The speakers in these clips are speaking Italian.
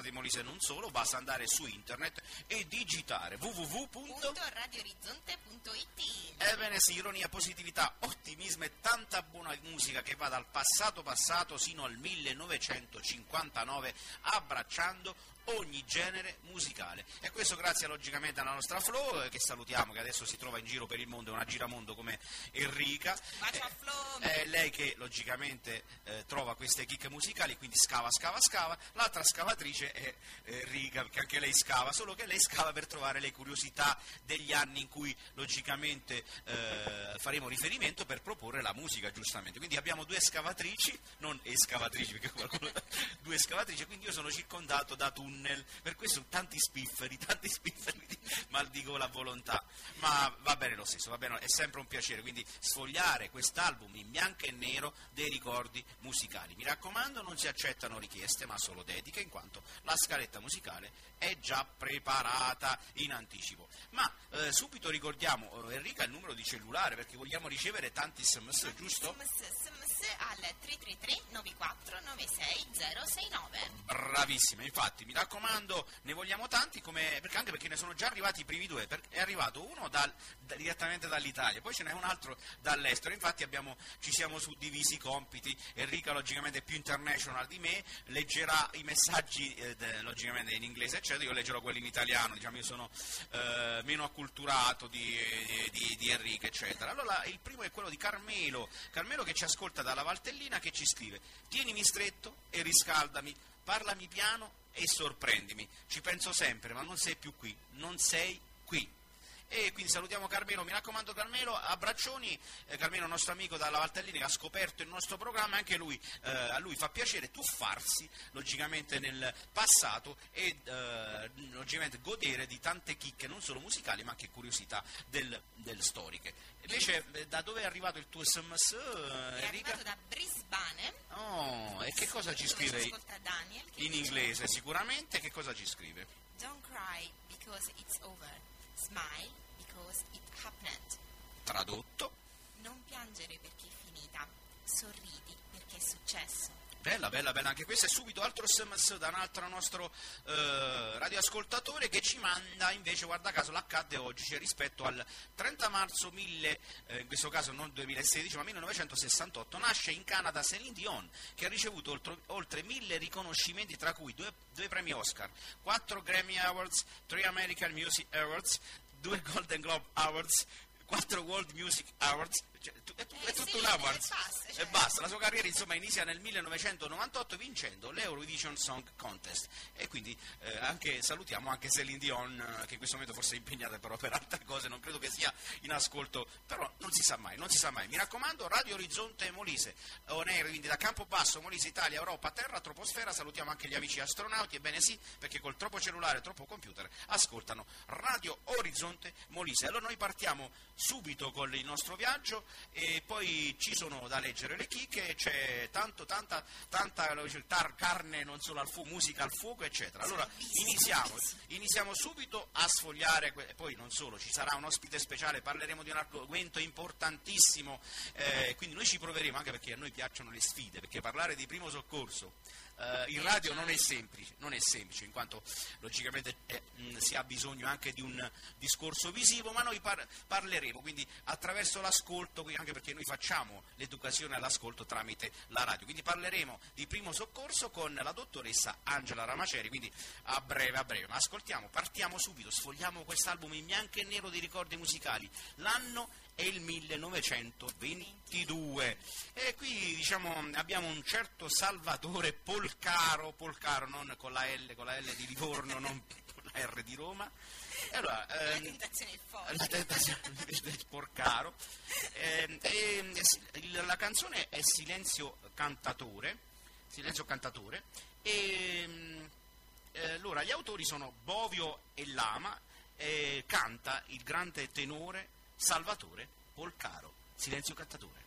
Orizzonte Molise, non solo, basta andare su internet e digitare www.radioorizzonte.it. Ebbene sì, ironia, positività, ottimismo e tanta buona musica che va dal passato sino al 1959, abbracciando ogni genere musicale. E questo grazie logicamente alla nostra Flo, che salutiamo, che adesso si trova in giro per il mondo, è una giramondo come Enrica. Bacio a Flo! È lei che logicamente trova queste chicche musicali, quindi scava. L'altra scavatrice è Enrica, perché anche lei scava, solo che lei scava per trovare le curiosità degli anni in cui logicamente faremo riferimento per proporre la musica, giustamente. Quindi abbiamo due scavatrici, non escavatrici, perché qualcuno due scavatrici, quindi io sono circondato da tunnel, per questo tanti spifferi, maldico la volontà, ma va bene lo stesso, va bene, è sempre un piacere, quindi sfogliare quest'album in bianco e nero dei ricordi musicali. Mi raccomando, non si accettano richieste, ma solo dediche, in quanto la scaletta musicale è già preparata in anticipo. Ma subito ricordiamo, Enrica, il numero di cellulare, perché vogliamo ricevere tanti SMS, giusto? SMS al 333 94 96 069. Bravissima, infatti, mi raccomando, ne vogliamo tanti, anche perché ne sono già arrivati i primi due, è arrivato uno direttamente dall'Italia, poi ce n'è un altro dall'estero, infatti ci siamo suddivisi i compiti. Enrica logicamente è più international di me, leggerà i messaggi logicamente in inglese, eccetera, io leggerò quelli in italiano, diciamo io sono meno acculturato di Enrica, eccetera. Allora il primo è quello di Carmelo che ci ascolta dalla Valtellina, che ci scrive: tienimi stretto e riscaldami, parlami piano e sorprendimi, ci penso sempre, ma non sei più qui, non sei qui. E quindi salutiamo Carmelo, mi raccomando Carmelo, abbraccioni. Carmelo è un nostro amico dalla Valtellina che ha scoperto il nostro programma, anche a lui fa piacere tuffarsi logicamente nel passato e logicamente godere di tante chicche non solo musicali ma anche curiosità del storiche. Invece da dove è arrivato il tuo SMS, È Enrica? arrivato da Brisbane. Oh, e che cosa ci dove scrive? ci ascolta Daniel, che In dice: inglese sicuramente, che cosa ci scrive? Don't cry because it's over. Smile because it happened. Tradotto? Non piangere perché è finita. Sorridi perché è successo. Bella, anche questo è subito altro SMS da un altro nostro radioascoltatore che ci manda invece, guarda caso, l'accadde oggi, cioè rispetto al 30 marzo in questo caso non 2016 ma 1968, nasce in Canada Céline Dion, che ha ricevuto oltre 1000 riconoscimenti, tra cui due premi Oscar, 4 Grammy Awards, 3 American Music Awards, 2 Golden Globe Awards, 4 World Music Awards, cioè, è tutto un award e basta. La sua carriera insomma inizia nel 1998 vincendo l'Eurovision Song Contest, e quindi anche salutiamo anche Céline Dion, che in questo momento forse è impegnata però per altre cose, non credo che sia in ascolto, però non si sa mai. Mi raccomando, Radio Orizzonte Molise on air, quindi da Campobasso, Molise, Italia, Europa, Terra, Troposfera. Salutiamo anche gli amici astronauti, ebbene sì, perché col troppo cellulare e troppo computer ascoltano Radio Orizzonte Molise. Allora noi partiamo subito con il nostro viaggio e poi ci sono da leggere le chicche, c'è tanta carne non solo al fuoco, musica al fuoco, eccetera. Allora iniziamo subito a sfogliare, poi non solo, ci sarà un ospite speciale, parleremo di un argomento importantissimo, quindi noi ci proveremo, anche perché a noi piacciono le sfide, perché parlare di primo soccorso in radio non è semplice, in quanto logicamente si ha bisogno anche di un discorso visivo, ma noi parleremo quindi attraverso l'ascolto, anche perché noi facciamo l'educazione all'ascolto tramite la radio, quindi parleremo di primo soccorso con la dottoressa Angela Ramaceri, quindi a breve, ma partiamo subito, sfogliamo quest'album in bianco e nero di ricordi musicali. L'anno è il 1922 e qui diciamo abbiamo un certo Salvatore Polcaro, non con la L di Livorno, non con la R di Roma. E allora, la tentazione è forte. La tentazione del Porcaro. La canzone è Silenzio Cantatore. E allora gli autori sono Bovio e Lama, canta il grande tenore Salvatore Polcaro. Silenzio Cantatore.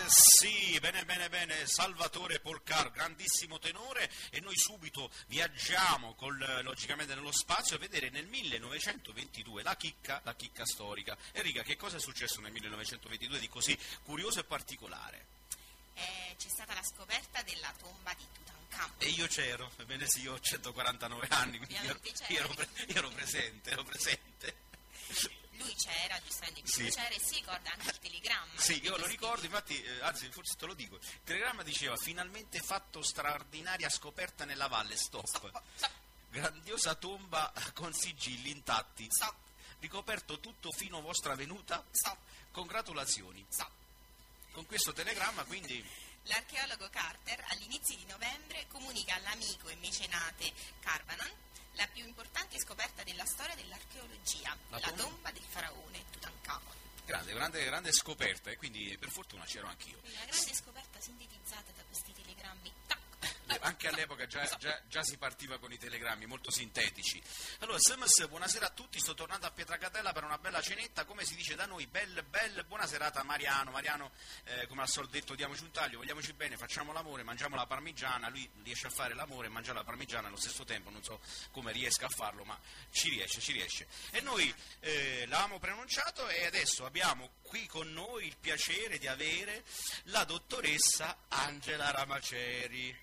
Sì, bene, Salvatore Polcar, grandissimo tenore, e noi subito viaggiamo logicamente nello spazio a vedere nel 1922 la chicca storica. Enrica, che cosa è successo nel 1922 di così curioso e particolare? C'è stata la scoperta della tomba di Tutankhamon. E io c'ero, ebbene sì, io ho 149 anni, quindi ero presente. Lui c'era, giustamente, sì. C'era, e si ricorda anche il telegramma. Sì, io lo ricordo, infatti, anzi, forse te lo dico. Il telegramma diceva: finalmente fatto straordinaria scoperta nella valle, stop. Grandiosa tomba con sigilli intatti. Stop. Ricoperto tutto fino vostra venuta. Stop. Congratulazioni. Stop. Con questo telegramma, quindi... L'archeologo Carter, all'inizio di novembre, comunica all'amico e mecenate Carvanan la più importante scoperta della storia dell'archeologia, la tomba del faraone Tutankhamon. Grande scoperta, e quindi per fortuna c'ero anch'io. Una grande scoperta sintetizzata da questi telegrammi. Anche all'epoca già si partiva con i telegrammi molto sintetici. Allora, SMS, buonasera a tutti, sto tornando a Pietracatella per una bella cenetta, come si dice da noi, buona serata Mariano, come al solito diamoci un taglio, vogliamoci bene, facciamo l'amore, mangiamo la parmigiana, lui riesce a fare l'amore e mangiare la parmigiana allo stesso tempo, non so come riesca a farlo, ma ci riesce. E noi l'avevamo preannunciato, e adesso abbiamo qui con noi il piacere di avere la dottoressa Angela Ramaceri.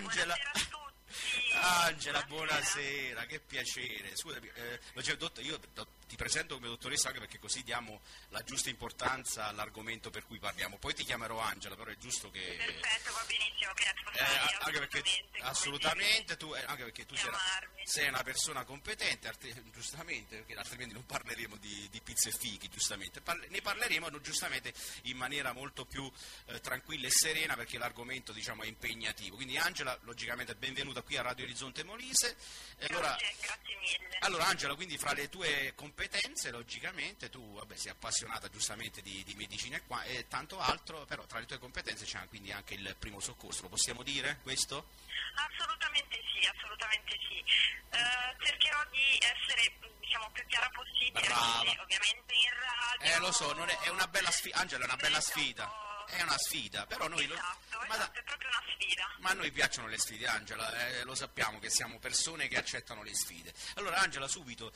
Angela, buonasera, che piacere. Scusami, io ti presento come dottoressa anche perché così diamo la giusta importanza all'argomento per cui parliamo. Poi ti chiamerò Angela, però è giusto che... Perfetto, va benissimo, anche perché assolutamente tu, anche perché tu sei una persona competente, giustamente, perché altrimenti non parleremo di pizze e fichi, giustamente. Ne parleremo giustamente in maniera molto più tranquilla e serena, perché l'argomento, diciamo, è impegnativo. Quindi Angela, logicamente, benvenuta qui a Radio Orizzonte Molise. Grazie mille. Allora Angela, quindi fra le tue competenze, logicamente, tu sei appassionata giustamente di medicina e tanto altro, però tra le tue competenze c'è quindi anche il primo soccorso, lo possiamo dire questo? Assolutamente sì. Cercherò di essere, diciamo, più chiara possibile. Brava. Ovviamente in radio. Lo so, è una bella sfida, Angela, è una bella sfida. È una sfida, però noi... Esatto, è proprio una sfida. Ma a noi piacciono le sfide, Angela, lo sappiamo che siamo persone che accettano le sfide. Allora Angela, subito,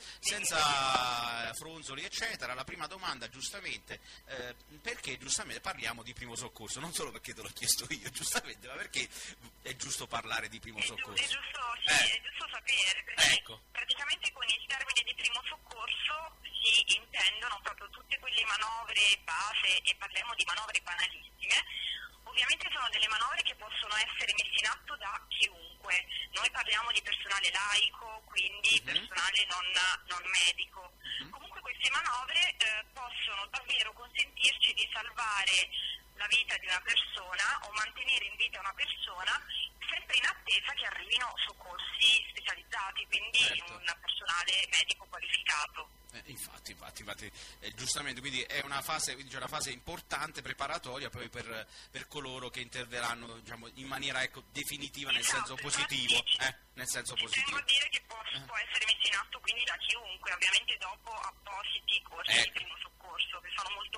senza fronzoli eccetera, la prima domanda, giustamente, perché giustamente parliamo di primo soccorso? Non solo perché te l'ho chiesto io, giustamente, ma perché è giusto parlare di primo soccorso? È giusto sapere, perché ecco. Praticamente con il termine di primo soccorso si intendono proprio tutte quelle manovre base, e parliamo di manovre banalissime. Ovviamente sono delle manovre che possono essere messe in atto da chiunque. Noi parliamo di personale laico, quindi personale non medico. Comunque queste manovre possono davvero consentirci di salvare la vita di una persona o mantenere in vita una persona, sempre in attesa che arrivino soccorsi specializzati, quindi un personale medico qualificato. Infatti, giustamente, quindi è una fase, quindi c'è una fase importante, preparatoria poi per coloro che interverranno, diciamo, in maniera definitiva, nel senso positivo. Nel senso positivo. Devo dire che può essere messo in atto quindi da chiunque, ovviamente dopo appositi corsi di primo soccorso, che sono molto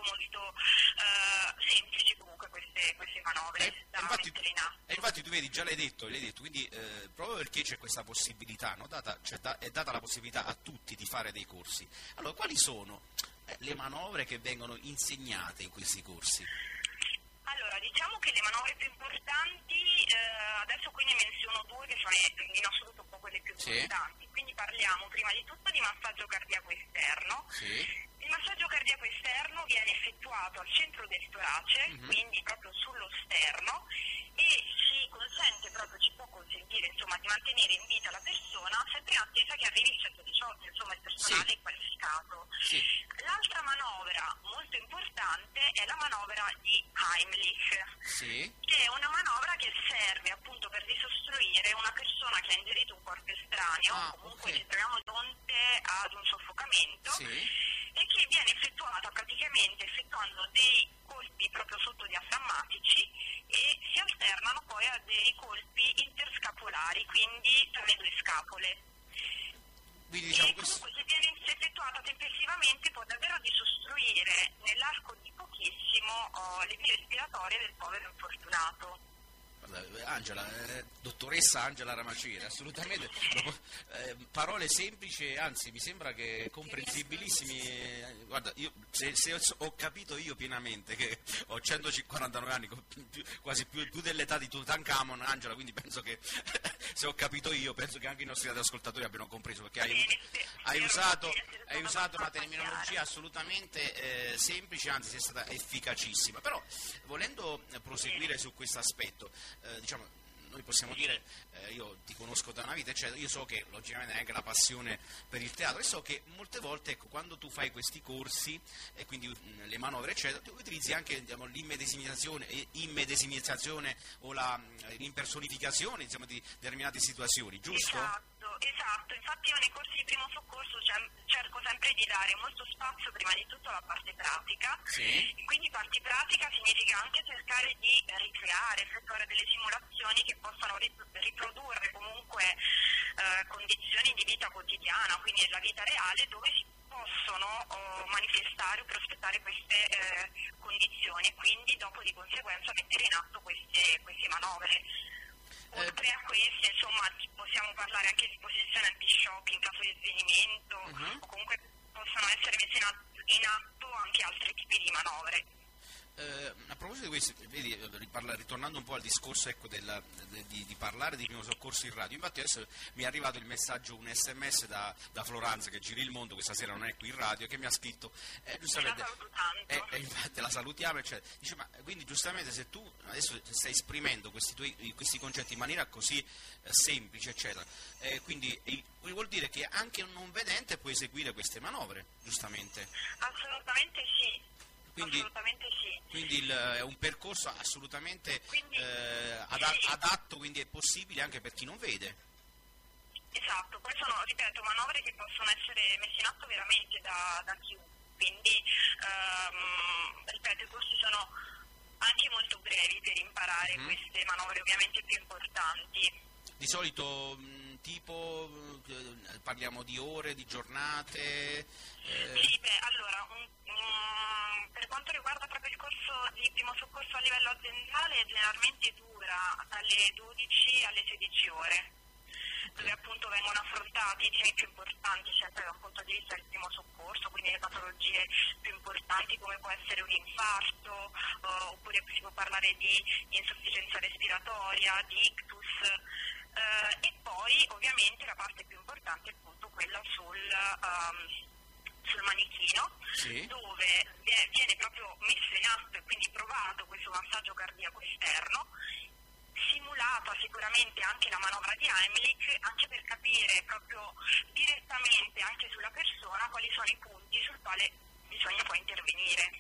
semplici comunque queste manovre da mettere in atto. E infatti tu vedi, già l'hai detto, quindi proprio perché c'è questa possibilità, no? È data la possibilità a tutti di fare dei corsi. Allora, quali sono le manovre che vengono insegnate in questi corsi? Allora, diciamo che le manovre più importanti, adesso qui ne menziono due che sono in assoluto un po' quelle più importanti, quindi parliamo prima di tutto di massaggio cardiaco esterno. Il massaggio cardiaco esterno viene effettuato al centro del torace, quindi proprio sullo sterno, e ci può consentire insomma di mantenere in vita la persona, sempre in attesa che arrivi il 118, insomma il personale qualificato. L'altra manovra molto importante è la manovra di Heimlich, che è una manovra che serve appunto per disostruire una persona che ha ingerito un corpo estraneo, comunque ci troviamo di fronte ad un soffocamento, e che viene effettuata praticamente effettuando dei colpi proprio sottodiaframmatici, e si alternano poi a dei colpi interscapolari, quindi tra le due scapole. Quindi, diciamo, e comunque se viene effettuata tempestivamente può davvero disostruire nell'arco di pochissimo sono le vie respiratorie del povero infortunato. Angela, dottoressa Angela Ramaceri, assolutamente, parole semplici, anzi mi sembra che comprensibilissimi. Guarda, io se ho capito io pienamente che ho 149 anni, quasi più dell'età di Tutankhamon, Angela, quindi penso che se ho capito io, penso che anche i nostri radioascoltatori abbiano compreso, perché hai usato una terminologia assolutamente semplice, anzi sei stata efficacissima. Però volendo proseguire su questo aspetto, diciamo, noi possiamo dire, io ti conosco da una vita, eccetera, io so che logicamente hai anche la passione per il teatro e so che molte volte, ecco, quando tu fai questi corsi e quindi le manovre, eccetera, tu utilizzi anche, diciamo, l'immedesimazione o l'impersonificazione, insomma, di determinate situazioni, giusto? Esatto, infatti io nei corsi di primo soccorso cerco sempre di dare molto spazio prima di tutto alla parte pratica, sì. Quindi parte pratica significa anche cercare di ricreare, effettuare delle simulazioni che possano riprodurre comunque condizioni di vita quotidiana, quindi nella vita reale, dove si possono manifestare o prospettare queste condizioni e quindi dopo di conseguenza mettere in atto queste manovre. Oltre a queste, insomma, possiamo parlare anche di posizione anti-shock in caso di svenimento, o comunque possono essere messe in atto anche altri tipi di manovre. A proposito di questo, vedi, ritornando un po' al discorso, ecco, di parlare di primo soccorso in radio, infatti adesso mi è arrivato il messaggio, un sms da Floranza, che gira il mondo, questa sera non è qui in radio, che mi ha scritto, giustamente, la saluto tanto. Infatti la salutiamo, eccetera. Dice, ma quindi giustamente se tu adesso stai esprimendo questi concetti in maniera così semplice, eccetera, quindi vuol dire che anche un non vedente può eseguire queste manovre, giustamente? Assolutamente sì. Assolutamente sì. Quindi è un percorso assolutamente sì. adatto, quindi è possibile anche per chi non vede. Esatto, poi sono, ripeto, manovre che possono essere messe in atto veramente da chiunque, quindi ripeto, i corsi sono anche molto brevi per imparare queste manovre ovviamente più importanti. Di solito tipo parliamo di ore, di giornate? Sì, allora per quanto riguarda proprio il corso di primo soccorso a livello aziendale, generalmente dura dalle 12 alle 16 ore, dove appunto vengono affrontati i temi più importanti sempre da un punto di vista del primo soccorso, quindi le patologie più importanti come può essere un infarto, oppure si può parlare di insufficienza respiratoria, di ictus, e poi ovviamente la parte più importante è appunto quella sul manichino, sì, dove viene proprio messo in atto e quindi provato questo massaggio cardiaco esterno, simulata sicuramente anche la manovra di Heimlich, anche per capire proprio direttamente anche sulla persona quali sono i punti sul quale bisogna poi intervenire.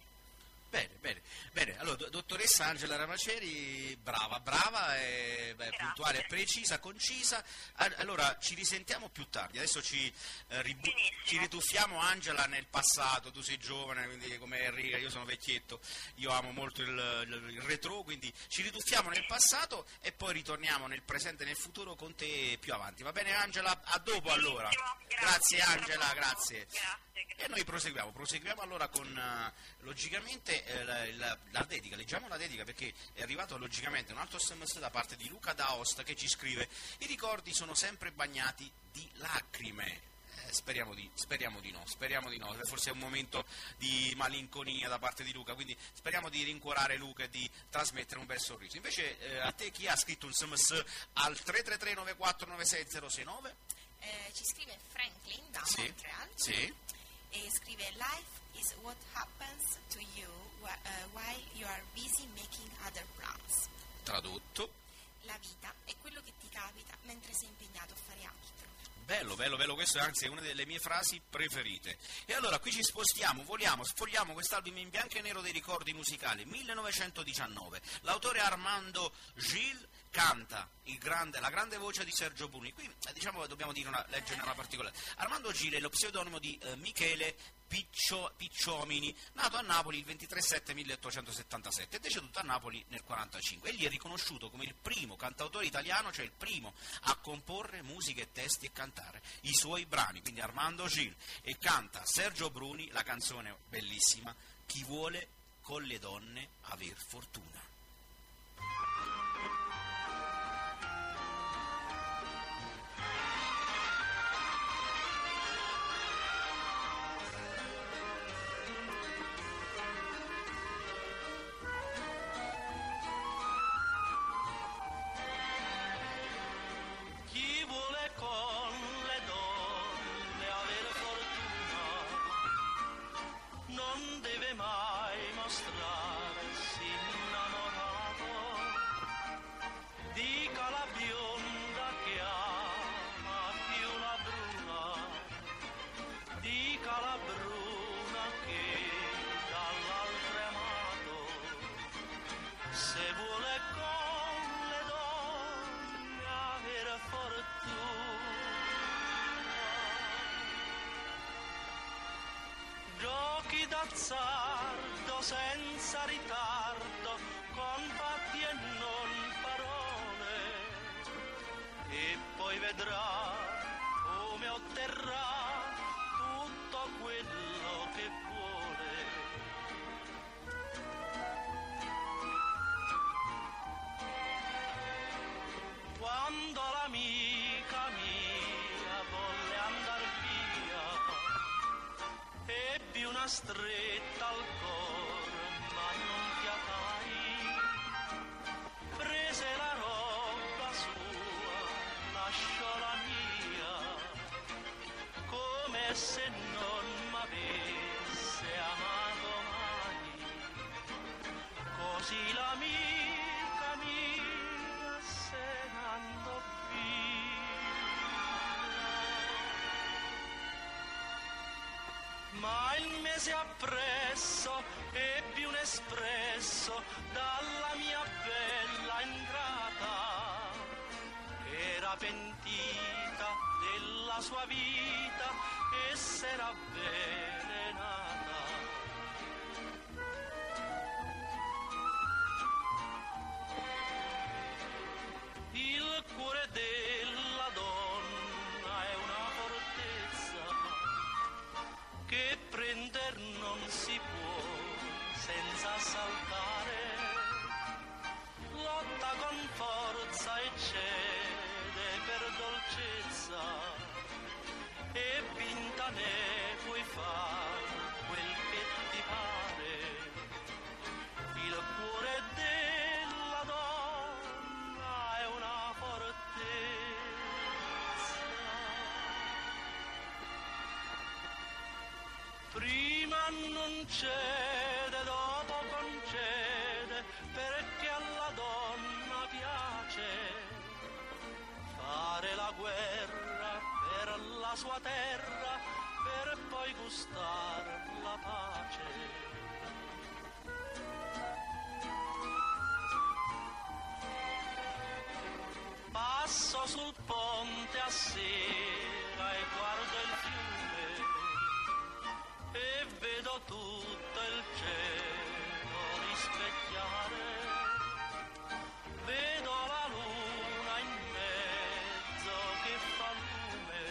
Bene, allora dottoressa Angela Ramaceri, brava, puntuale, precisa, concisa. Allora ci risentiamo più tardi, adesso ci rituffiamo, Angela, nel passato, tu sei giovane, quindi come Enrica, io sono vecchietto, io amo molto il retro, quindi ci rituffiamo nel passato e poi ritorniamo nel presente e nel futuro con te più avanti. Va bene Angela? A dopo allora. Grazie Angela, grazie. E noi proseguiamo allora con logicamente la dedica, leggiamo la dedica perché è arrivato logicamente un altro sms da parte di Luca d'Aosta che ci scrive: i ricordi sono sempre bagnati di lacrime. Speriamo di no, forse è un momento di malinconia da parte di Luca, quindi speriamo di rincuorare Luca e di trasmettere un bel sorriso. Invece a te chi ha scritto un sms al 333 9496 069? Ci scrive Franklin da Montreal. Sì. E scrive: life is what happens to you while you are busy making other plans. Tradotto: la vita è quello che ti capita mentre sei impegnato a fare altro. Bello, questo anzi è una delle mie frasi preferite. E allora qui ci spostiamo, sfogliamo quest'album in bianco e nero dei ricordi musicali, 1919. L'autore Armando Gil canta la grande voce di Sergio Bruni. Qui diciamo dobbiamo dire leggere una particolare. Armando Gil è lo pseudonimo di Michele Picciomini, nato a Napoli il 23/7/1877 e deceduto a Napoli nel 1945. Egli è riconosciuto come il primo cantautore italiano, cioè il primo a comporre musiche, testi e cantare i suoi brani, quindi Armando Gil, e canta Sergio Bruni la canzone bellissima Chi vuole con le donne aver fortuna. D'azzardo senza ritardo, con fatti e non parole, e poi vedrà come otterrà tutto quello che vuole. Quando l'amica mia volle andar via, ebbi una stretta al cor, ma non fiatai. Prese la roba sua, lasciò la mia, come se non m'avesse amato mai. Così l'amica mia se n'andò via. Ma il mese appresso ebbi un espresso dalla mia bella ingrata, era pentita della sua vita e s'era avvelenata. Il cuore della donna è una fortezza che prender non si può senza saltare, lotta con forza e cede per dolcezza, e vinta ne puoi far quel che ti pare. Il cuore della donna è una fortezza. Prima non cede, dopo concede, perché alla donna piace fare la guerra per la sua terra, per poi gustar la pace. Passo sul ponte a sera e guardo il fiume e vedo tutto il cielo rispecchiare, vedo la luna in mezzo che fa lume,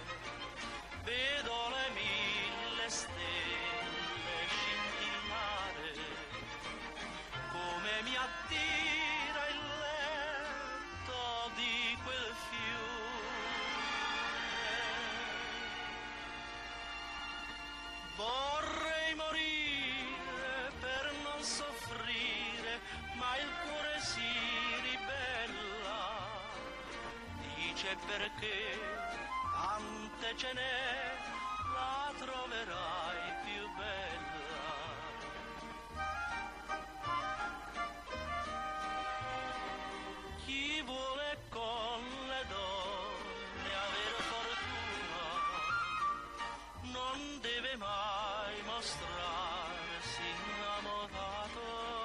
vedo le 1000 stelle scintillare, come mi attira il letto di quel fiume. Vorrei morire per non soffrire, ma il cuore si ribella, dice perché tante ce n'è, la troverai più bella. Chi vuole con le donne avere fortuna non deve mai mostrarsi innamorato.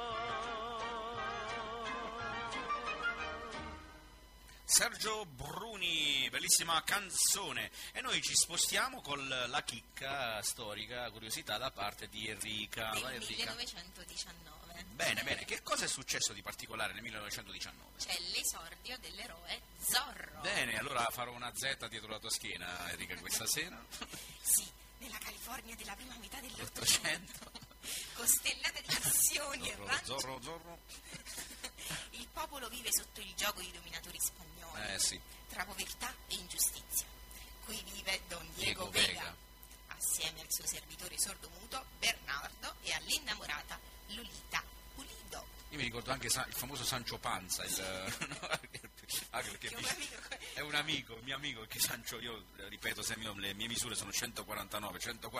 Sergio Bruni, bellissima canzone. E noi ci spostiamo con la chicca storica, curiosità da parte di Enrica. Del 1919. Bene, bene. Che cosa è successo di particolare nel 1919? C'è l'esordio dell'eroe Zorro. Bene, allora farò una Z dietro la tua schiena, Enrica, questa sera. Sì, nella California della prima metà dell'800. costellata di missioni e ranci. Zorro. Il popolo vive sotto il gioco di dominatori spagnoli, Sì. tra povertà e ingiustizia. Qui vive Don Diego Vega, assieme al suo servitore sordomuto Bernardo e all'innamorata Lolita Pulido. Io mi ricordo anche il famoso Sancho Panza, perché è un amico, mio amico, perché Sancho, io ripeto sempre, le mie misure sono 149,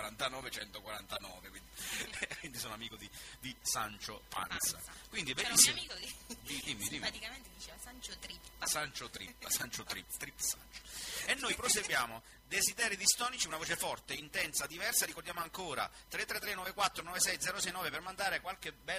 quindi sono amico di Sancho Panza. Quindi è bellissimo. C'era un mio amico che Dimmi. simpaticamente diceva Sancho Trippa. Sancho Trip Sancho. E noi proseguiamo. Desideri distonici, una voce forte, intensa, diversa. Ricordiamo ancora 333-94-96-069 per mandare qualche bel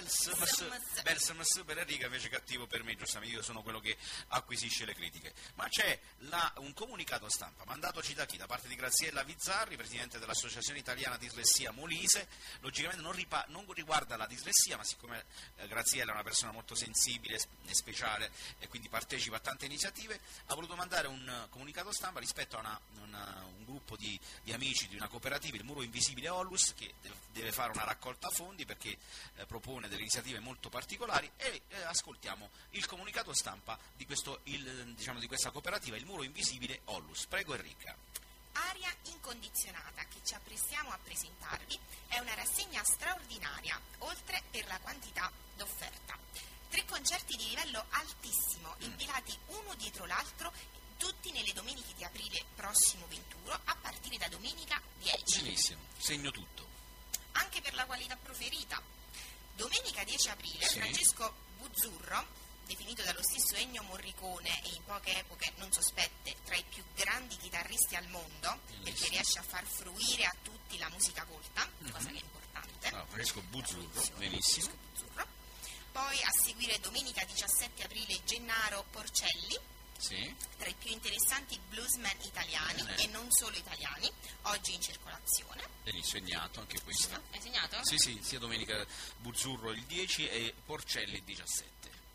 sms per Enrica, invece cattivo per me, giustamente io sono quello che acquisisce le critiche. Ma c'è un comunicato stampa mandatoci da chi? Da parte di Graziella Vizzarri, presidente dell'Associazione Italiana Dislessia Molise. Logicamente non riguarda la dislessia, ma siccome Graziella è una persona molto sensibile e speciale e quindi partecipa a tante iniziative, ha voluto mandare un comunicato stampa rispetto a un gruppo di amici di una cooperativa, il Muro Invisibile Ollus, che deve fare una raccolta fondi perché propone delle iniziative molto particolari, e ascoltiamo il comunicato stampa di questa cooperativa, il Muro Invisibile Ollus. Prego Enrica. Aria incondizionata che ci apprestiamo a presentarvi è una rassegna straordinaria, oltre per la quantità d'offerta. 3 concerti di livello altissimo, impilati uno dietro l'altro, tutti nelle domeniche di aprile prossimo 21, a partire da domenica 10. Benissimo, segno tutto. Anche per la qualità preferita. Domenica 10 aprile, Sì. Francesco Buzzurro, definito dallo stesso Ennio Morricone e in poche epoche non sospette tra i più grandi chitarristi al mondo, perché riesce a far fruire a tutti la musica colta, cosa che è importante. Francesco Buzzurro, benissimo. Francesco Buzzurro. Poi a seguire domenica 17 aprile Gennaro Porcelli, Sì. tra i più interessanti bluesman italiani e non solo italiani, oggi in circolazione. Benissimo, segnato anche questo. Hai segnato? Sì, sia domenica Buzzurro il 10 e Porcelli il 17.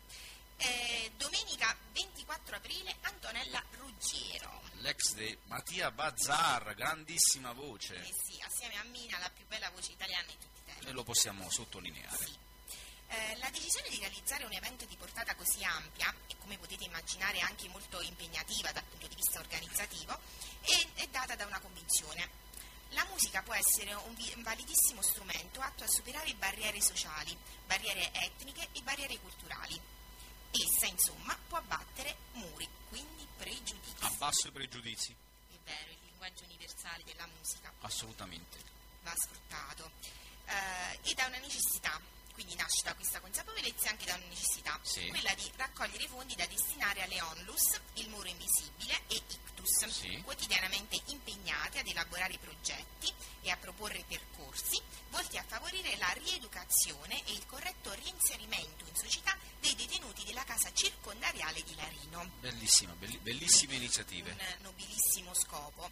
Domenica 24 aprile Antonella Ruggiero. L'ex di Mattia Bazzar, grandissima voce. Sì, assieme a Mina, la più bella voce italiana di tutti i tempi. E lo possiamo sottolineare. Sì. La decisione di realizzare un evento di portata così ampia, e come potete immaginare anche molto impegnativa dal punto di vista organizzativo, è data da una convinzione. La musica può essere un validissimo strumento atto a superare barriere sociali, barriere etniche e barriere culturali. Essa, insomma, può abbattere muri, quindi pregiudizi. Abbasso i pregiudizi. È vero, il linguaggio universale della musica Assolutamente. va sfruttato. E da una necessità, quindi nasce da questa consapevolezza e anche da una necessità, Sì. quella di raccogliere fondi da destinare alle Onlus, il Muro Invisibile e Ictus, Sì. quotidianamente impegnate ad elaborare progetti e a proporre percorsi volti a favorire la rieducazione e il corretto reinserimento in società dei detenuti della casa circondariale di Larino. Bellissime iniziative. Un nobilissimo scopo.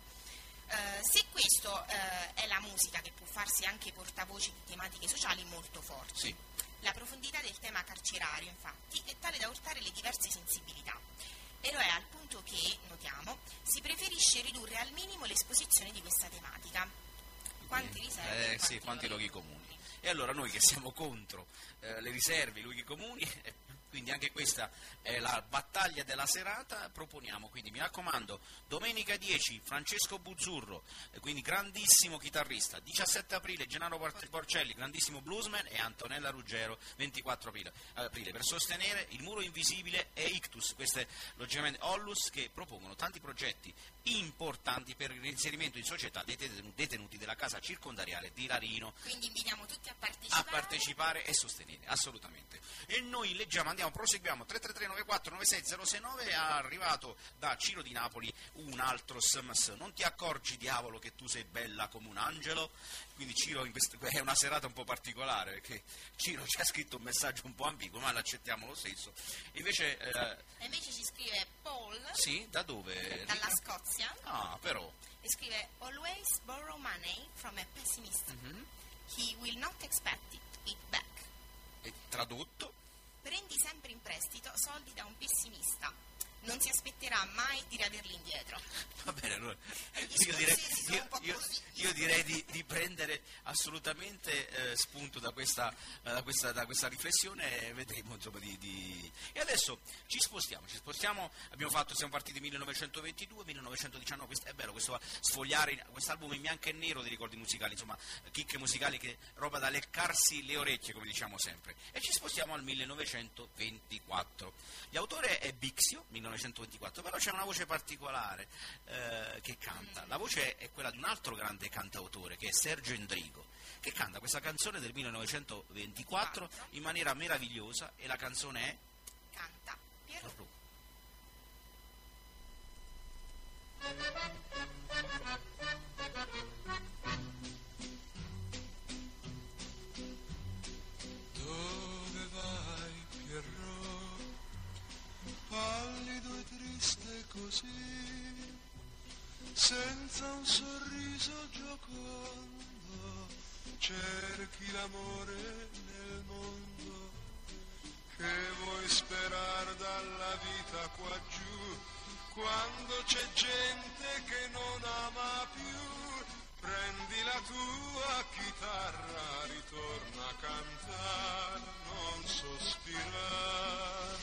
Se questo è la musica che può farsi anche portavoce di tematiche sociali molto forti, Sì. la profondità del tema carcerario, infatti, è tale da urtare le diverse sensibilità. E lo è al punto che, notiamo, si preferisce ridurre al minimo l'esposizione di questa tematica. Quanti riserve? Sì, quanti luoghi comuni. E allora noi che siamo contro le riserve, i luoghi comuni, quindi anche questa è la battaglia della serata, proponiamo, quindi mi raccomando, domenica 10 Francesco Buzzurro, quindi grandissimo chitarrista, 17 aprile Gennaro Porcelli, grandissimo bluesman, e Antonella Ruggero 24 aprile, per sostenere il Muro Invisibile e Ictus, queste logicamente Ollus, che propongono tanti progetti importanti per il reinserimento in società dei detenuti della casa circondariale di Larino. Quindi invitiamo tutti a A partecipare e sostenere, assolutamente. E noi leggiamo, proseguiamo, 333-94-96-069, è arrivato da Ciro di Napoli un altro sms. Non ti accorgi, diavolo, che tu sei bella come un angelo? Quindi Ciro, è una serata un po' particolare, perché Ciro ci ha scritto un messaggio un po' ambiguo, ma l'accettiamo lo stesso. Invece ci scrive Paul, sì, da dove? dalla Scozia, Ah, però. e scrive: Always borrow money from a pessimist. He will not expect it back. E tradotto? Prendi sempre in prestito soldi da un pessimista, non si aspetterà mai di riaverli indietro. Va bene, allora Io io direi di prendere assolutamente spunto da questa riflessione e vedremo insomma E adesso ci spostiamo, siamo partiti 1922, 1919, è bello questo sfogliare quest'album in bianco e nero di ricordi musicali, insomma chicche musicali, che roba da leccarsi le orecchie, come diciamo sempre, e ci spostiamo al 1924. L'autore è Bixio, 1924, però c'è una voce particolare che canta. La voce è quella di un altro grande cantautore, che è Sergio Endrigo, che canta questa canzone del 1924 in maniera meravigliosa, e la canzone è Canta Pierrot. Dove vai, Pierrot? Pallido e triste così, senza un sorriso giocondo, cerchi l'amore nel mondo. Che vuoi sperar dalla vita qua giù, quando c'è gente che non ama più? Prendi la tua chitarra, ritorna a cantare, non sospirare.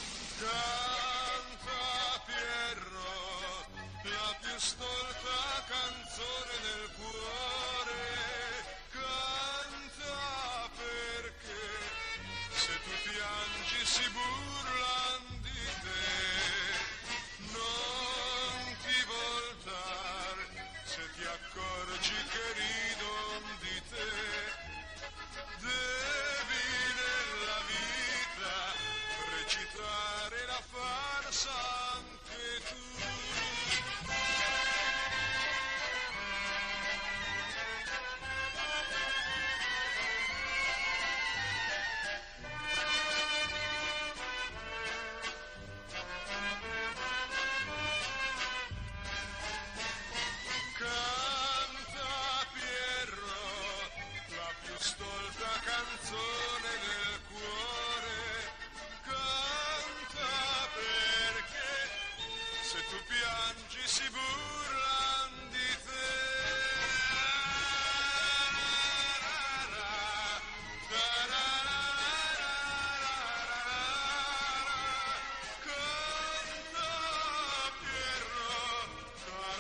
Canta Pierrot, la più stolta canzone del cuore. Canta perché se tu piangi si burlan di te. Non ti voltar se ti accorgi che ridon di te. Devi nella vita recitare la farsa anche tu. Canta Pierrot, la più stolta canzone del cuore. Canta perché se tu piangi si burlan di te. Canta Pierrot.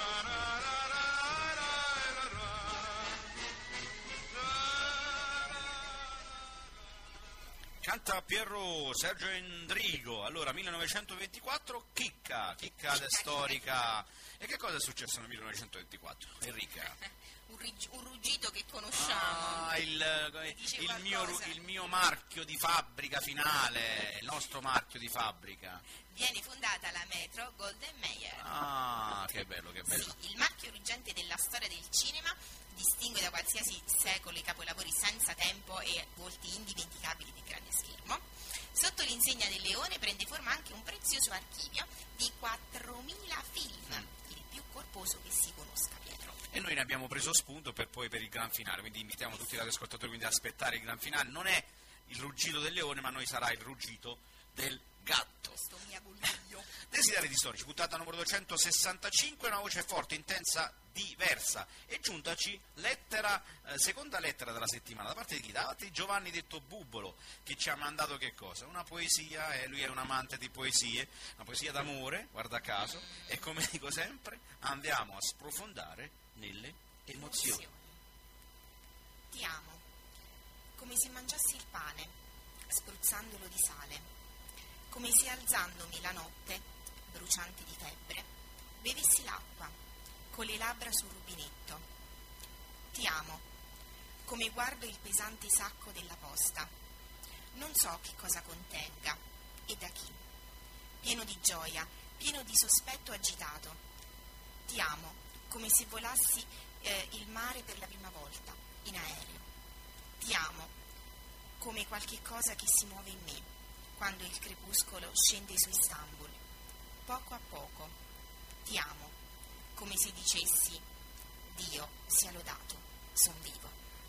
Canta Pierrot, Sergio Endrigo. Allora, 1924, chicca storica. E che cosa è successo nel 1924, Enrica? Un ruggito che conosciamo. Il mio marchio di fabbrica finale, il nostro marchio di fabbrica. Viene fondata la Metro Golden Mayer. Ah, che bello, che bello. Sì, il marchio ruggente della storia del cinema, distingue da qualsiasi secolo i capolavori senza tempo e volti indimenticabili di grande schermo. Sotto l'insegna del leone prende forma anche un prezioso archivio di 4.000 film, il più corposo che si conosca, Pietro. E noi ne abbiamo preso spunto per il gran finale, quindi invitiamo tutti gli ascoltatori quindi ad aspettare il gran finale. Non è il ruggito del leone, ma noi sarà il ruggito del gatto. Questo mi abuliglio. Desideri di storici, puntata numero 265, una voce forte, intensa, diversa. E giuntaci seconda lettera della settimana, da parte di chi? Da parte di Giovanni detto Bubbolo, che ci ha mandato che cosa? Una poesia, e lui è un amante di poesie, una poesia d'amore, guarda caso, e come dico sempre, andiamo a sprofondare nelle emozioni. Ti amo, come se mangiassi il pane, spruzzandolo di sale, come se alzandomi la notte, bruciante di febbre, bevessi l'acqua, con le labbra sul rubinetto. Ti amo, come guardo il pesante sacco della posta. Non so che cosa contenga e da chi. Pieno di gioia, pieno di sospetto agitato. Ti amo, come se volassi il mare per la prima volta, in aereo. Ti amo, come qualche cosa che si muove in me, quando il crepuscolo scende su Istanbul. Poco a poco. Ti amo, come se dicessi: Dio sia lodato, son vivo.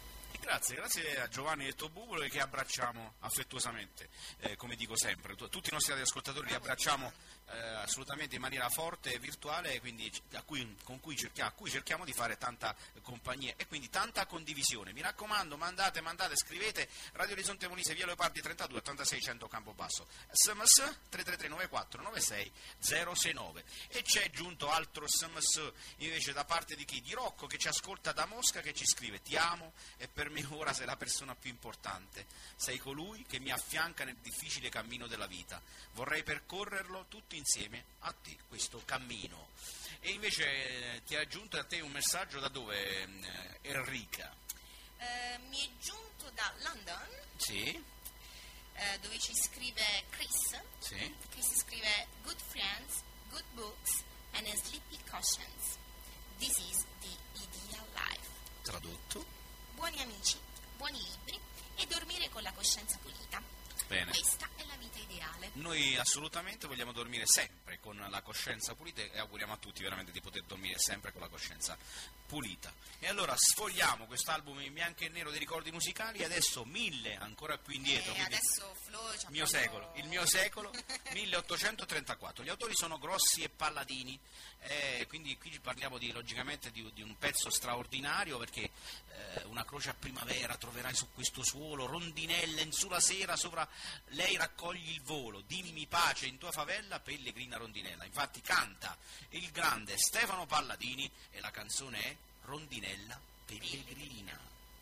Grazie a Giovanni del Tobubolo, che abbracciamo affettuosamente, come dico sempre. Tutti i nostri ascoltatori li abbracciamo assolutamente in maniera forte e virtuale, quindi a cui cerchiamo di fare tanta compagnia e quindi tanta condivisione. Mi raccomando, mandate, scrivete Radio Orizzonte Molise, via Leopardi 32 86 100 Campobasso, sms 333 94 96 069. E c'è giunto altro sms invece da parte di chi? Di Rocco, che ci ascolta da Mosca, che ci scrive: ti amo e per me ora sei la persona più importante, sei colui che mi affianca nel difficile cammino della vita, vorrei percorrerlo tutti insieme a te questo cammino. E invece ti ha aggiunto a te un messaggio da dove, Enrica? Mi è giunto da London, Sì, dove ci scrive Chris. sì. Chris scrive: good friends, good books and a sleepy conscience. This is the ideal life. Tradotto? Buoni amici, buoni libri e dormire con la coscienza pulita. Bene. Questa è la vita ideale. Noi assolutamente vogliamo dormire sempre con la coscienza pulita e auguriamo a tutti veramente di poter dormire sempre con la coscienza pulita. E allora sfogliamo quest'album in bianco e nero dei ricordi musicali, e adesso 1000 ancora più indietro. Quindi Adesso Flo ci ha il mio secolo, 1834. Gli autori sono Grossi e Palladini, quindi qui parliamo logicamente di un pezzo straordinario, perché una croce a primavera troverai su questo suolo, rondinelle in sulla sera, sopra lei raccogli il volo, dimmi pace in tua favella, pellegrina rondinella. Infatti canta il grande Stefano Palladini e la canzone è Rondinella pellegrina.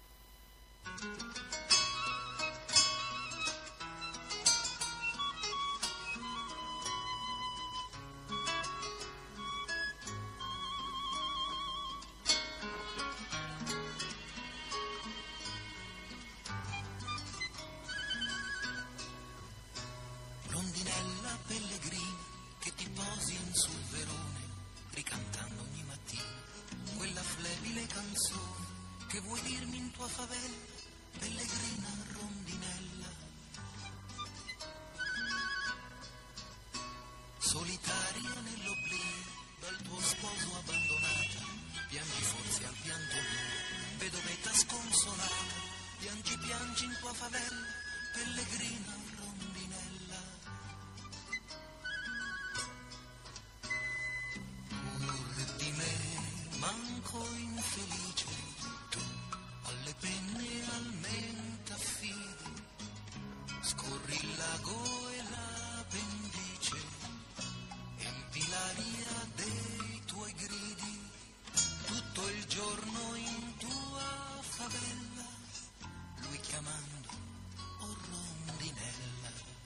Rondinella pellegrina che ti posi in sul verone, ricantando ogni mattina quella flebile canzone che vuoi dirmi in tua favella, pellegrina rondinella. Solitaria nell'oblio dal tuo sposo abbandonata, piangi forse al pianto mio, vedovetta sconsolata, piangi in tua favella, pellegrina rondinella. Pur di me manco infelice, tu alle penne almen t'affidi, scorri il lago e la pendice, empi l'aria dei tuoi gridi, tutto il giorno in tua favella, lui chiamando, oh rondinella.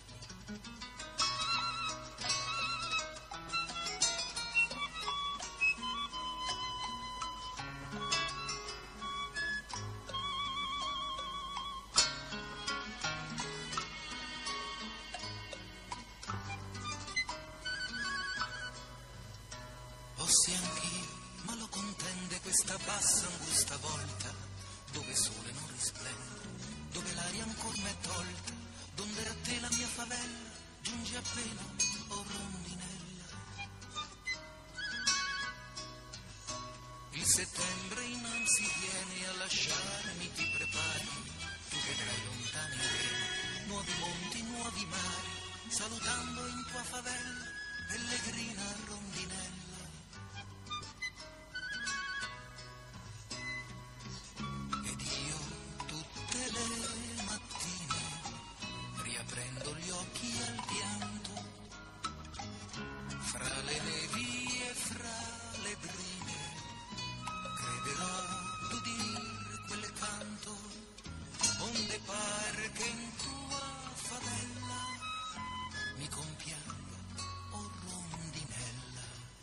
Fossi anch'io, ma lo contende questa bassa angusta volta, dove sole non risplende, dove l'aria ancor m'è tolta, donde a te la mia favella giunge appena, oh rondinella. Il settembre innanzi viene a lasciarmi, ti prepari, tu vedrai lontani reni, nuovi monti, nuovi mari, salutando in tua favella, pellegrina rondinella. Ed io tutte le mattine, riaprendo gli occhi al pianto, fra le nevi e fra le brine, crederò d'udir quel canto, onde par che in tua favella mi compianga, oh rondinella.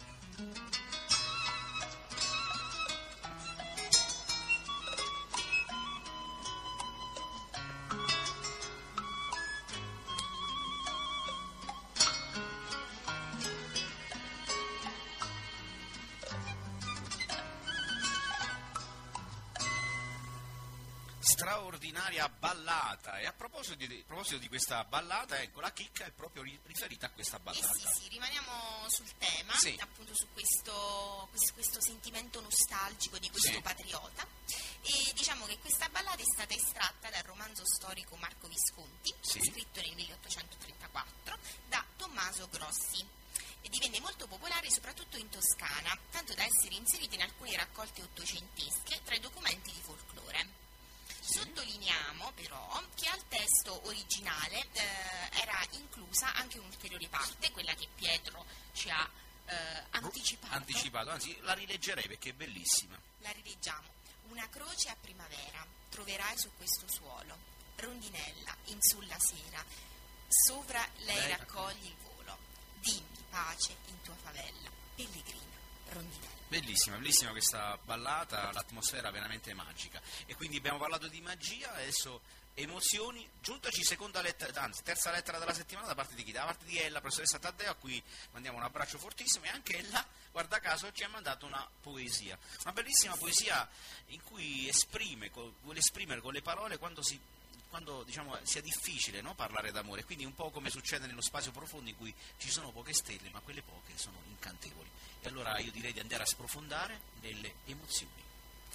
Straordinaria ballata. E a proposito di questa ballata, ecco, la chicca è proprio riferita a questa ballata. Sì, rimaniamo sul tema, Sì. appunto su questo sentimento nostalgico di questo Sì. patriota, e diciamo che questa ballata è stata estratta dal romanzo storico Marco Visconti, Sì. scritto nel 1834 da Tommaso Grossi, e divenne molto popolare soprattutto in Toscana, tanto da essere inserita in alcune raccolte ottocentesche tra i documenti di folklore. Sottolineiamo però che al testo originale era inclusa anche un'ulteriore parte, quella che Pietro ci ha anticipato. Anzi la rileggerei perché è bellissima. La rileggiamo. Una croce a primavera troverai su questo suolo, rondinella in sulla sera, sopra lei raccogli il volo. Dimmi pace in tua favella, pellegrina, rondinella. Bellissima, bellissima questa ballata, l'atmosfera veramente magica. E quindi abbiamo parlato di magia, adesso emozioni. Giuntaci terza lettera della settimana da parte di chi? Da parte di Ella, professoressa Taddeo, a cui mandiamo un abbraccio fortissimo, e anche Ella, guarda caso, ci ha mandato una poesia, una bellissima poesia in cui vuole esprimere con le parole quando diciamo sia difficile, no, parlare d'amore, quindi un po' come succede nello spazio profondo in cui ci sono poche stelle, ma quelle poche sono incantevoli. E allora io direi di andare a sprofondare nelle emozioni.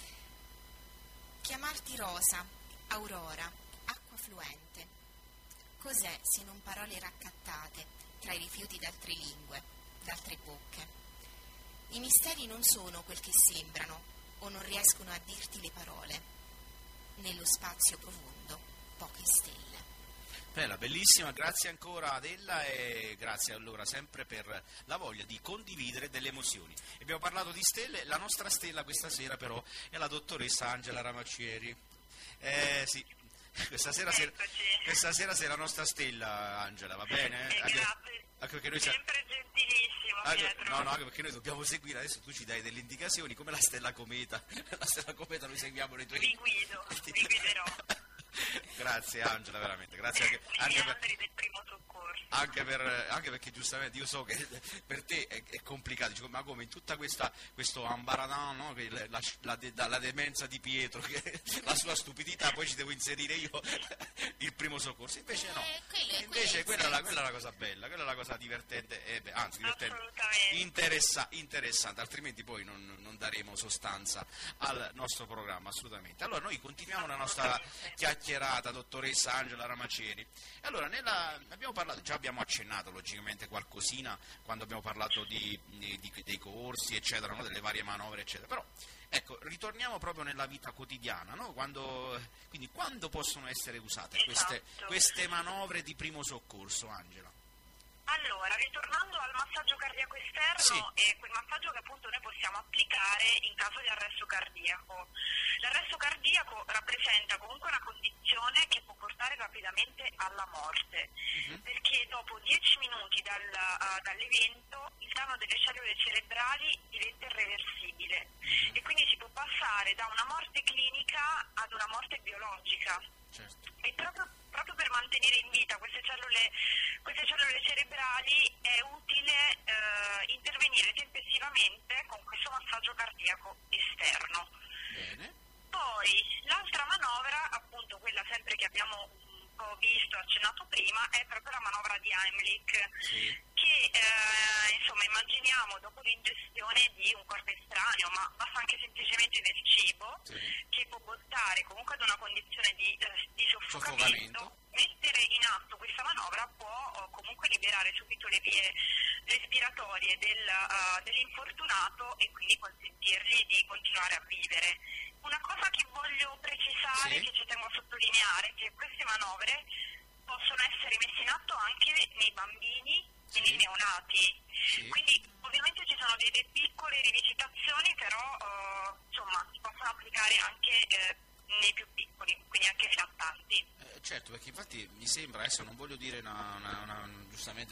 Chiamarti rosa, aurora, acqua fluente. Cos'è se non parole raccattate tra i rifiuti d'altre lingue, d'altre bocche? I misteri non sono quel che sembrano o non riescono a dirti le parole. Nello spazio profondo, poche stelle. Bella, bellissima, grazie ancora ad Ella e grazie allora sempre per la voglia di condividere delle emozioni. Abbiamo parlato di stelle, la nostra stella questa sera però è la dottoressa Angela Ramaccieri. Sì, questa sera sei la nostra stella, Angela, va bene? Grazie, Anche perché noi sempre gentilissimo, Pietro. No, anche perché noi dobbiamo seguire, adesso tu ci dai delle indicazioni, come la stella cometa. La stella cometa noi seguiamo nei tuoi... Vi guiderò. Grazie Angela, veramente, grazie del primo soccorso. anche perché giustamente io so che per te è complicato, dico, ma come in tutta questo ambaradan, no? Che la demenza di Pietro, che la sua stupidità, poi ci devo inserire io il primo soccorso, invece no, invece quella è la cosa bella, quella è la cosa divertente, anzi divertente, interessante, altrimenti poi non daremo sostanza al nostro programma, assolutamente. Allora noi continuiamo la nostra chiacchierata, dottoressa Angela Ramaccieri. Allora abbiamo accennato logicamente qualcosina quando abbiamo parlato dei corsi, eccetera, no? Delle varie manovre, eccetera, però ecco, ritorniamo proprio nella vita quotidiana, no? Quindi quando possono essere usate queste manovre di primo soccorso, Angela? Allora, ritornando al massaggio cardiaco esterno, sì. È quel massaggio che appunto noi possiamo applicare in caso di arresto cardiaco. L'arresto cardiaco rappresenta comunque una condizione che può portare rapidamente alla morte, perché dopo 10 minuti dall'evento il danno delle cellule cerebrali diventa irreversibile e quindi si può passare da una morte clinica ad una morte biologica. Certo. E proprio per mantenere in vita queste cellule cerebrali è utile intervenire tempestivamente con questo massaggio cardiaco esterno. Bene. Poi l'altra manovra, appunto quella sempre che abbiamo un po' visto, accennato prima, è proprio la manovra di Heimlich, Sì. che insomma immaginiamo dopo l'ingestione di un corpo estraneo, ma basta anche semplicemente del cibo, Sì. che può portare comunque ad una condizione di soffocamento. Mettere in atto questa manovra può comunque liberare subito le vie respiratorie dell'infortunato e quindi consentirgli di continuare a vivere. Una cosa che voglio precisare, sì, che ci tengo a sottolineare, è che queste manovre possono essere messe in atto anche nei bambini e nei neonati. Sì. Quindi ovviamente ci sono delle piccole rivisitazioni, però insomma si possono applicare anche nei più piccoli, quindi anche ai lattanti. Certo, perché infatti mi sembra, adesso non voglio dire giustamente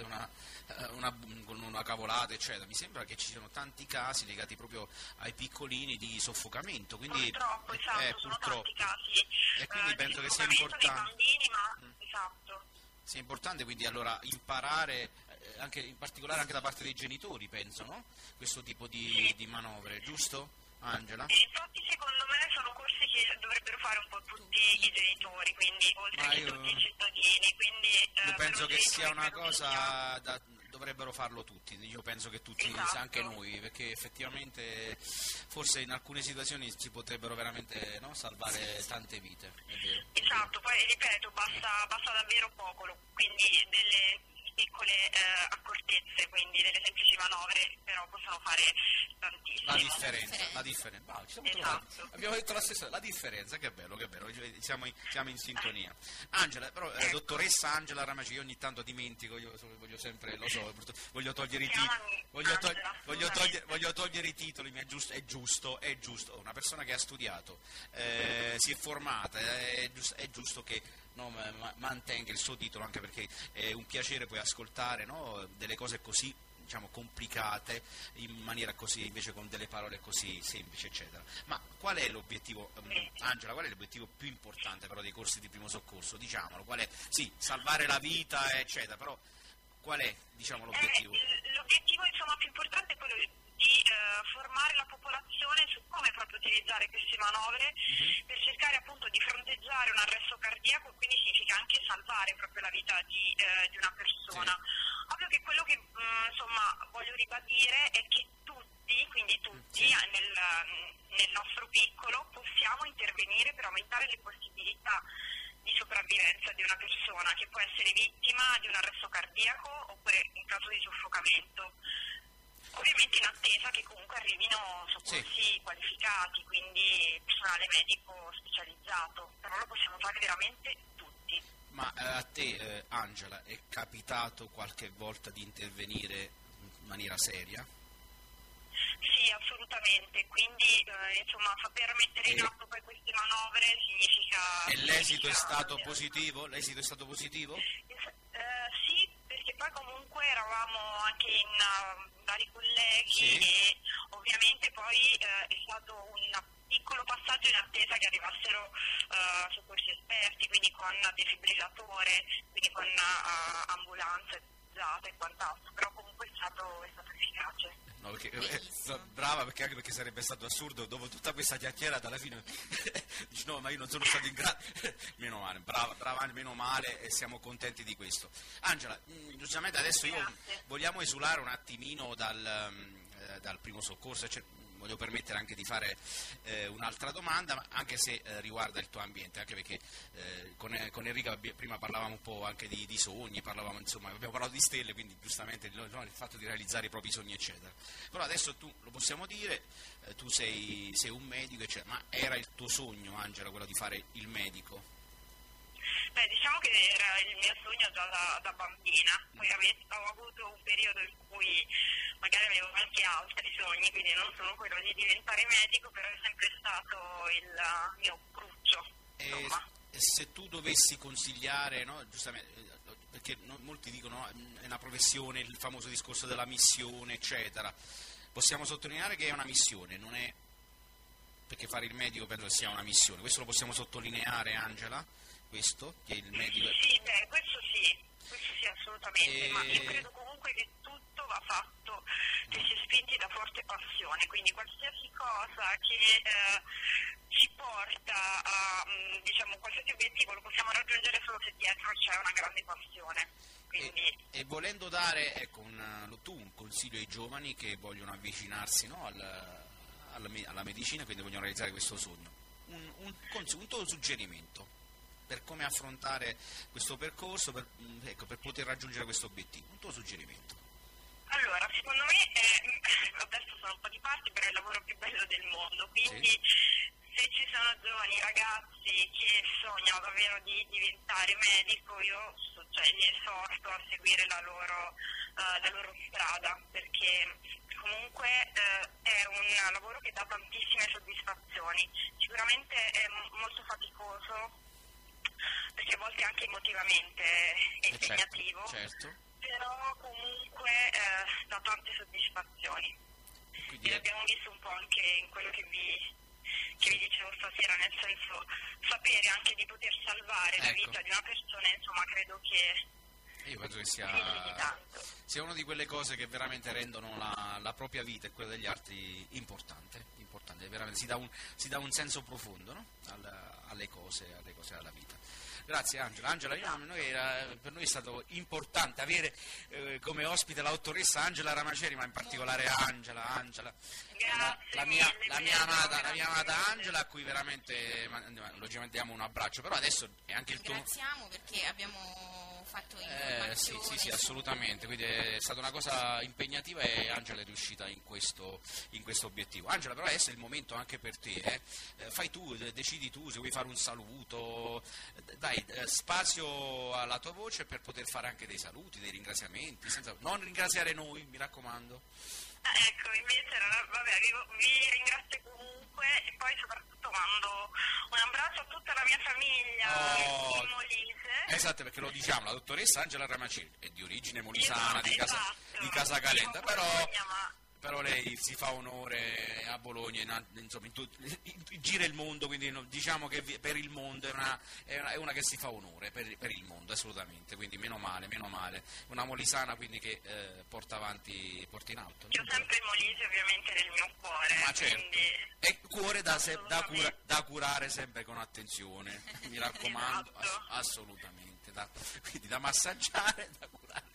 una cavolata, eccetera, mi sembra che ci siano tanti casi legati proprio ai piccolini di soffocamento, quindi purtroppo, esatto, sono tanti casi. E quindi penso che sia importante. importante. Dei bambini, ma esatto. Sia importante quindi allora imparare, anche in particolare anche da parte dei genitori, penso, no? Questo tipo di manovre, giusto? Angela? Infatti secondo me sono corsi che dovrebbero fare un po' tutti i genitori, quindi oltre che tutti i cittadini. Quindi, io penso che sia una cosa dovrebbero farlo tutti, io penso che tutti, esatto. anche noi, perché effettivamente forse in alcune situazioni si potrebbero veramente, no, salvare tante vite. È vero. Esatto, poi ripeto, basta davvero poco, quindi delle piccole accortezze, quindi delle semplici manovre, però possono fare tantissimo. La differenza. Ci siamo trovati. Esatto. Abbiamo detto la stessa, la differenza, che bello, siamo in sintonia. Angela, però, dottoressa Angela Ramaci, io ogni tanto dimentico, io voglio sempre, lo so, voglio togliere i titoli, voglio togliere i titoli, ma è giusto, una persona che ha studiato, si è formata, è giusto che mantenga il suo titolo, anche perché è un piacere poi ascoltare, no, delle cose così, diciamo, complicate in maniera così, invece con delle parole così semplici, eccetera. Ma qual è l'obiettivo, Angela, qual è l'obiettivo più importante però dei corsi di primo soccorso? Diciamolo, qual è? Sì, salvare la vita, eccetera, però qual è, diciamo, l'obiettivo? L'obiettivo, insomma, più importante è quello di formare la popolazione su come proprio utilizzare queste manovre per cercare appunto di fronteggiare un arresto cardiaco, quindi significa anche salvare proprio la vita di una persona. Sì. Ovvio che quello che insomma voglio ribadire è che tutti nel nostro piccolo possiamo intervenire per aumentare le possibilità di sopravvivenza di una persona che può essere vittima di un arresto cardiaco oppure in caso di soffocamento. Ovviamente in attesa che comunque arrivino soccorsi qualificati, quindi personale medico specializzato, però lo possiamo fare veramente tutti. Ma a te, Angela, è capitato qualche volta di intervenire in maniera seria? Sì, assolutamente, quindi insomma saper mettere in atto poi queste manovre significa... E l'esito è stato positivo? L'esito è stato positivo? Sì, perché poi comunque eravamo anche in vari colleghi e ovviamente poi è stato un piccolo passaggio in attesa che arrivassero soccorsi esperti, quindi con defibrillatore, quindi con ambulanze e quant'altro, però comunque è stato efficace. No, perché, brava, perché anche perché sarebbe stato assurdo dopo tutta questa chiacchierata alla fine dici no, ma io non sono stato in grado. Meno male, brava, meno male, e siamo contenti di questo. Angela, giustamente adesso vogliamo esulare un attimino dal primo soccorso, voglio permettere anche di fare un'altra domanda, anche se riguarda il tuo ambiente, anche perché con Enrica prima parlavamo un po' anche di sogni, abbiamo parlato di stelle, quindi giustamente il fatto di realizzare i propri sogni, eccetera. Però adesso tu lo possiamo dire, tu sei un medico, eccetera, ma era il tuo sogno, Angela, quello di fare il medico? Beh, diciamo che era il mio sogno già da bambina, poi ho avuto un periodo in cui magari avevo anche altri sogni, quindi non solo quello di diventare medico, però è sempre stato il mio cruccio. E se tu dovessi consigliare, no, giustamente, perché molti dicono è una professione, il famoso discorso della missione, eccetera, possiamo sottolineare che è una missione, non è, perché fare il medico penso che sia una missione, questo lo possiamo sottolineare, Angela? Questo, che il medico... Sì, questo sì, assolutamente, ma io credo comunque che tutto va fatto, che si è spinti da forte passione, quindi qualsiasi cosa che ci porta a, diciamo, qualsiasi obiettivo lo possiamo raggiungere solo se dietro c'è una grande passione. Quindi... E volendo dare, ecco, un consiglio ai giovani che vogliono avvicinarsi, no, alla medicina, quindi vogliono realizzare questo sogno, un tuo suggerimento per come affrontare questo percorso, per poter raggiungere questo obiettivo, un tuo suggerimento. Allora, secondo me, adesso sono un po' di parte, però è il lavoro più bello del mondo, quindi se ci sono giovani ragazzi che sognano davvero di diventare medico, io li esorto a seguire la loro strada, perché comunque è un lavoro che dà tantissime soddisfazioni, sicuramente è molto faticoso, perché a volte anche emotivamente è impegnativo, certo. Però comunque dà tante soddisfazioni. Quindi... E l'abbiamo visto un po' anche in quello che vi dicevo stasera, nel senso sapere anche di poter salvare la vita di una persona, insomma credo che... Io penso che sia una di quelle cose che veramente rendono la propria vita e quella degli altri importante. veramente si dà un senso profondo, no? alle cose della vita. Grazie Angela. Per noi è stato importante avere come ospite la dottoressa Angela Ramaceri, ma in particolare Angela, la mia amata Angela, a cui veramente logicamente diamo un abbraccio, però adesso è anche il tuo... Ringraziamo perché abbiamo fatto informazioni. Sì, assolutamente, quindi è stata una cosa impegnativa e Angela è riuscita in questo obiettivo. Angela, però adesso è il momento anche per te, fai tu, decidi tu se vuoi fare un saluto, dai spazio alla tua voce per poter fare anche dei saluti, dei ringraziamenti, non ringraziare noi, mi raccomando. Ecco, invece, vi ringrazio comunque e poi soprattutto mando un abbraccio a tutta la mia famiglia in Molise. Esatto, perché lo diciamo, la dottoressa Angela Ramaceri è di origine molisana, esatto, di Casa Calenda, però lei si fa onore a Bologna, insomma, gira il mondo, quindi diciamo che per il mondo è una che si fa onore per il mondo, assolutamente, quindi meno male, una molisana quindi che porta in alto. Io ho sempre il Molise ovviamente nel mio cuore. Ma certo, quindi... è cuore da curare sempre con attenzione, mi raccomando, esatto. Assolutamente, quindi da massaggiare, da curare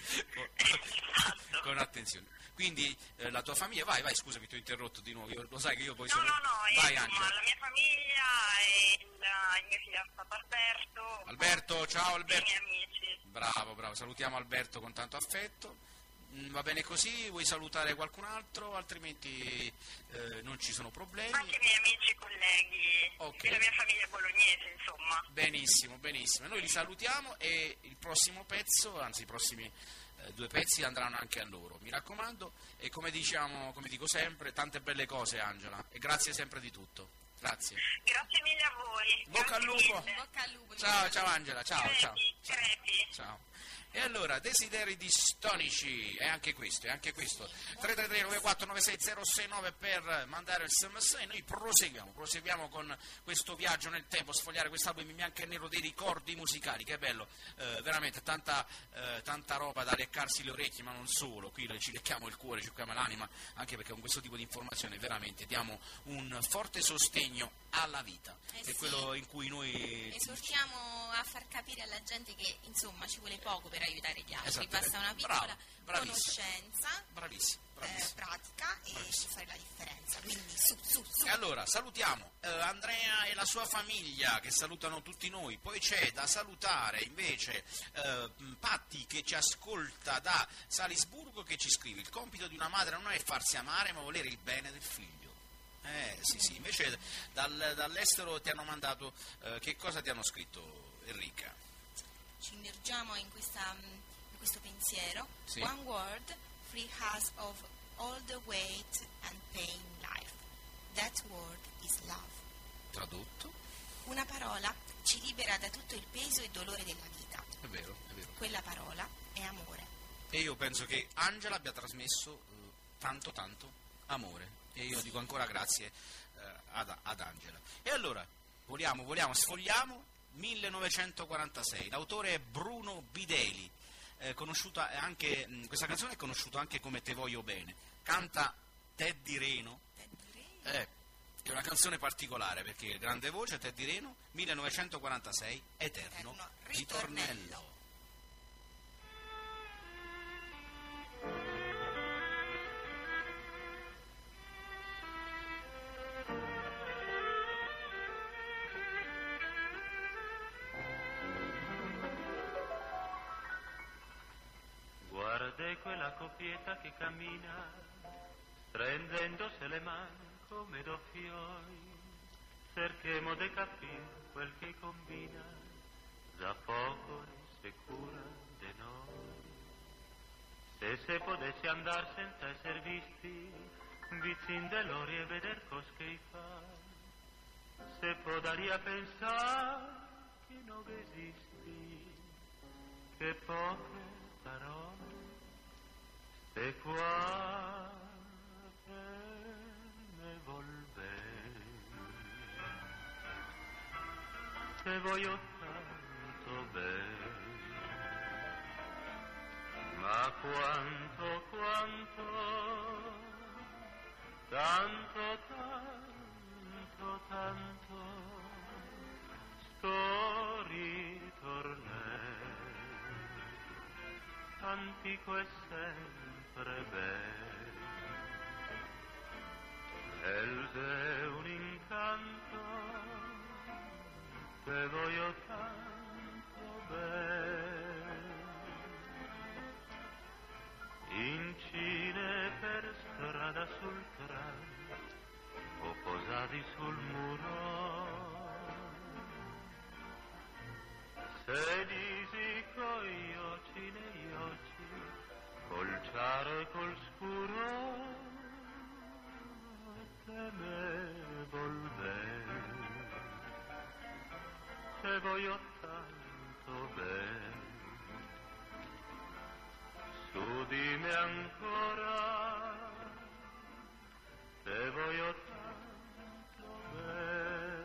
con attenzione. Quindi la tua famiglia, vai, scusami, ti ho interrotto di nuovo, lo sai che io poi sono... No, vai, insomma, la mia famiglia e il mio fidanzato Alberto, ciao Alberto. E i miei amici. Bravo, salutiamo Alberto con tanto affetto. Va bene così, vuoi salutare qualcun altro, altrimenti non ci sono problemi. Anche i miei amici e colleghi della mia famiglia bolognese, insomma. Benissimo, noi li salutiamo e il prossimo pezzo, anzi i prossimi 2 pezzi andranno anche a loro, mi raccomando, e come dico sempre, tante belle cose Angela, e grazie sempre di tutto. Grazie mille a voi. Bocca al lupo. Ciao Angela, ciao. Crepi. Ciao. E allora, desideri distonici, è anche questo, 333-9496-069 per mandare il SMS e noi proseguiamo con questo viaggio nel tempo, sfogliare quest'album in bianco e nero dei ricordi musicali, che è bello, veramente tanta roba da leccarsi le orecchie, ma non solo, qui ci lecchiamo il cuore, ci lecchiamo l'anima, anche perché con questo tipo di informazioni veramente diamo un forte sostegno alla vita, è quello in cui noi esortiamo a far capire alla gente che insomma ci vuole poco per aiutare gli altri, basta una piccola conoscenza, pratica e fare la differenza, quindi su. E allora salutiamo Andrea e la sua famiglia che salutano tutti noi, poi c'è da salutare invece Patti che ci ascolta da Salisburgo, che ci scrive: il compito di una madre non è farsi amare ma volere il bene del figlio. Sì, invece dall'estero ti hanno mandato, che cosa ti hanno scritto, Enrica? Ci immergiamo in questo pensiero. Sì. One word free us of all the weight and pain in life. That word is love. Tradotto? Una parola ci libera da tutto il peso e dolore della vita. È vero. Quella parola è amore. E io penso che Angela abbia trasmesso tanto amore. E io dico ancora grazie ad Angela. E allora, sfogliamo 1946. L'autore è Bruno Bideli, conosciuta anche, questa canzone è conosciuta anche come Te voglio bene. Canta Teddy Reno. È una canzone particolare perché grande voce, Teddy Reno, 1946, Eterno ritornello. Guarda quella coppietta che cammina, strendendosi le mani come do fioi, cerchiamo di capire quel che combina, da poco si cura di noi. Se potessi andare senza essere visti, vicino de loro e veder cos che fa, se podaria pensare che non esisti, che poche parole, e qua che me volvei, te voglio tanto bene, ma tanto tanto, sto ritornello antico e sempre bello, ed è un incanto che voglio tanto bene. In Cine per strada sul tram o posati sul muro, sedisi coi occhi negli occhi, col chiaro e col scuro, te me volver, te voglio tanto bene. Su di me ancora, te voglio tanto bene.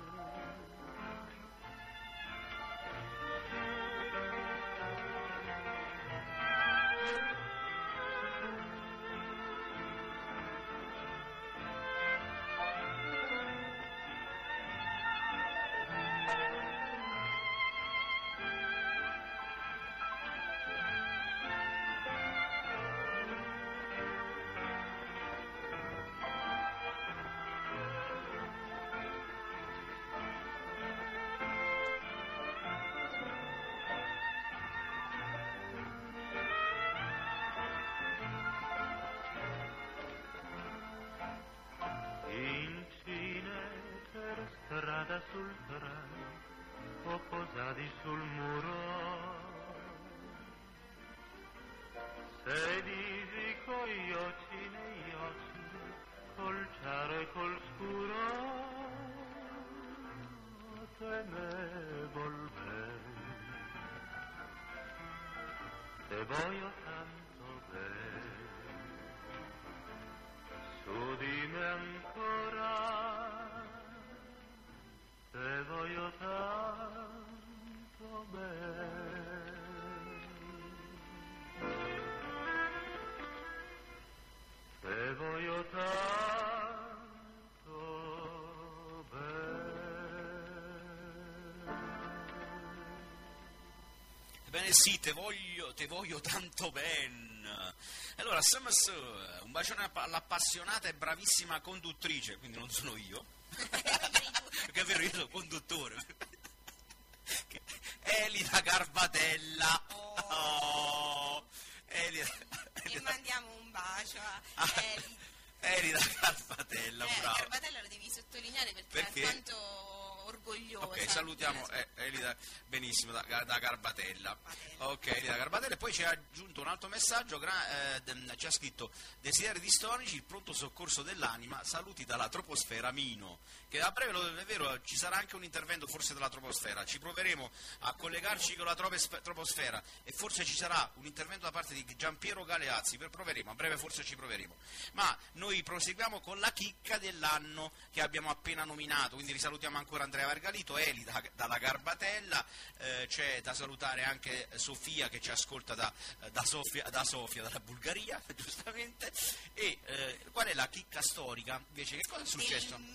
Strada sul tram o posati sul muro, sedisi coi occhi negli occhi, col chiaro e col scuro, te me volver, te voglio tanto bene. Su di me ancora, te voglio tanto bene. Te voglio tanto bene. Ebbene sì, te voglio tanto bene. Allora, SMS, un bacione all'appassionata e bravissima conduttrice, quindi non sono io. Perché è vero, io sono conduttore. Elida Garbatella. Oh. Elida. E mandiamo un bacio a Elida Garbatella, bravo. Garbatella lo devi sottolineare perché è tanto orgogliosa. Ok, salutiamo Elida, benissimo, da Garbatella. Ok, Elida Garbatella. E poi ci ha aggiunto un altro messaggio, ci ha scritto: desideri distonici, il pronto soccorso dell'anima, saluti dalla troposfera Mino. Che a breve, è vero, ci sarà anche un intervento forse della troposfera, ci proveremo a collegarci con la troposfera e forse ci sarà un intervento da parte di Giampiero Galeazzi, proveremo, a breve forse ci proveremo. Ma noi proseguiamo con la chicca dell'anno che abbiamo appena nominato, quindi risalutiamo ancora Andrea Vergalito, Elida dalla Garbatella, c'è da salutare anche Sofia che ci ascolta da Sofia, dalla Bulgaria, giustamente. E qual è la chicca storica? Invece, che cosa è successo? Nel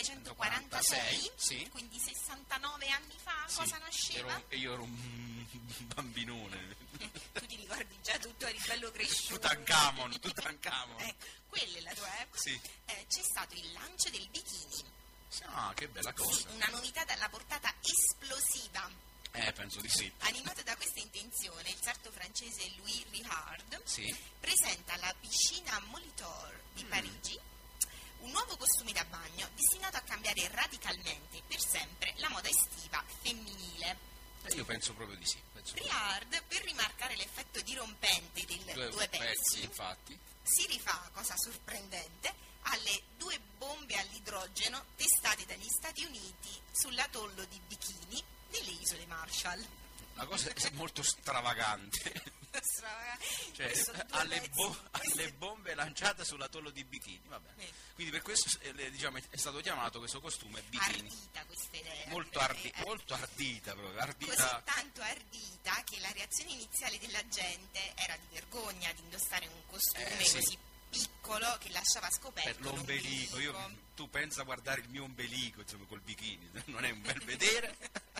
1946, sì. Quindi 69 anni fa, sì. Cosa nasceva? Io ero un bambinone. Tu ti ricordi già tutto, eri bello cresciuto. Tutankhamon. Quella è la tua epoca. Sì. C'è stato il lancio del bikini. Ah, che bella cosa. Sì, una novità dalla portata esplosiva. Penso di sì. Animato da questa intenzione, il sarto francese Louis Richard sì. presenta alla piscina Molitor di Parigi un nuovo costume da bagno destinato a cambiare radicalmente per sempre la moda estiva femminile. Io penso proprio di sì. Richard, per rimarcare l'effetto dirompente del due pezzi, infatti, si rifà, cosa sorprendente, alle 2 bombe all'idrogeno testate dagli Stati Uniti sull'atollo di Bikini delle isole Marshall. La cosa è molto stravagante. Cioè, alle bombe lanciate sull'atollo di Bikini, vabbè. Quindi per questo diciamo, è stato chiamato questo costume Bikini. Ardita questa idea. Molto ardita proprio. Così tanto ardita che la reazione iniziale della gente era di vergogna di indossare un costume così piccolo che lasciava scoperto per l'ombelico. Tu pensa a guardare il mio ombelico, insomma, col bikini, non è un bel vedere?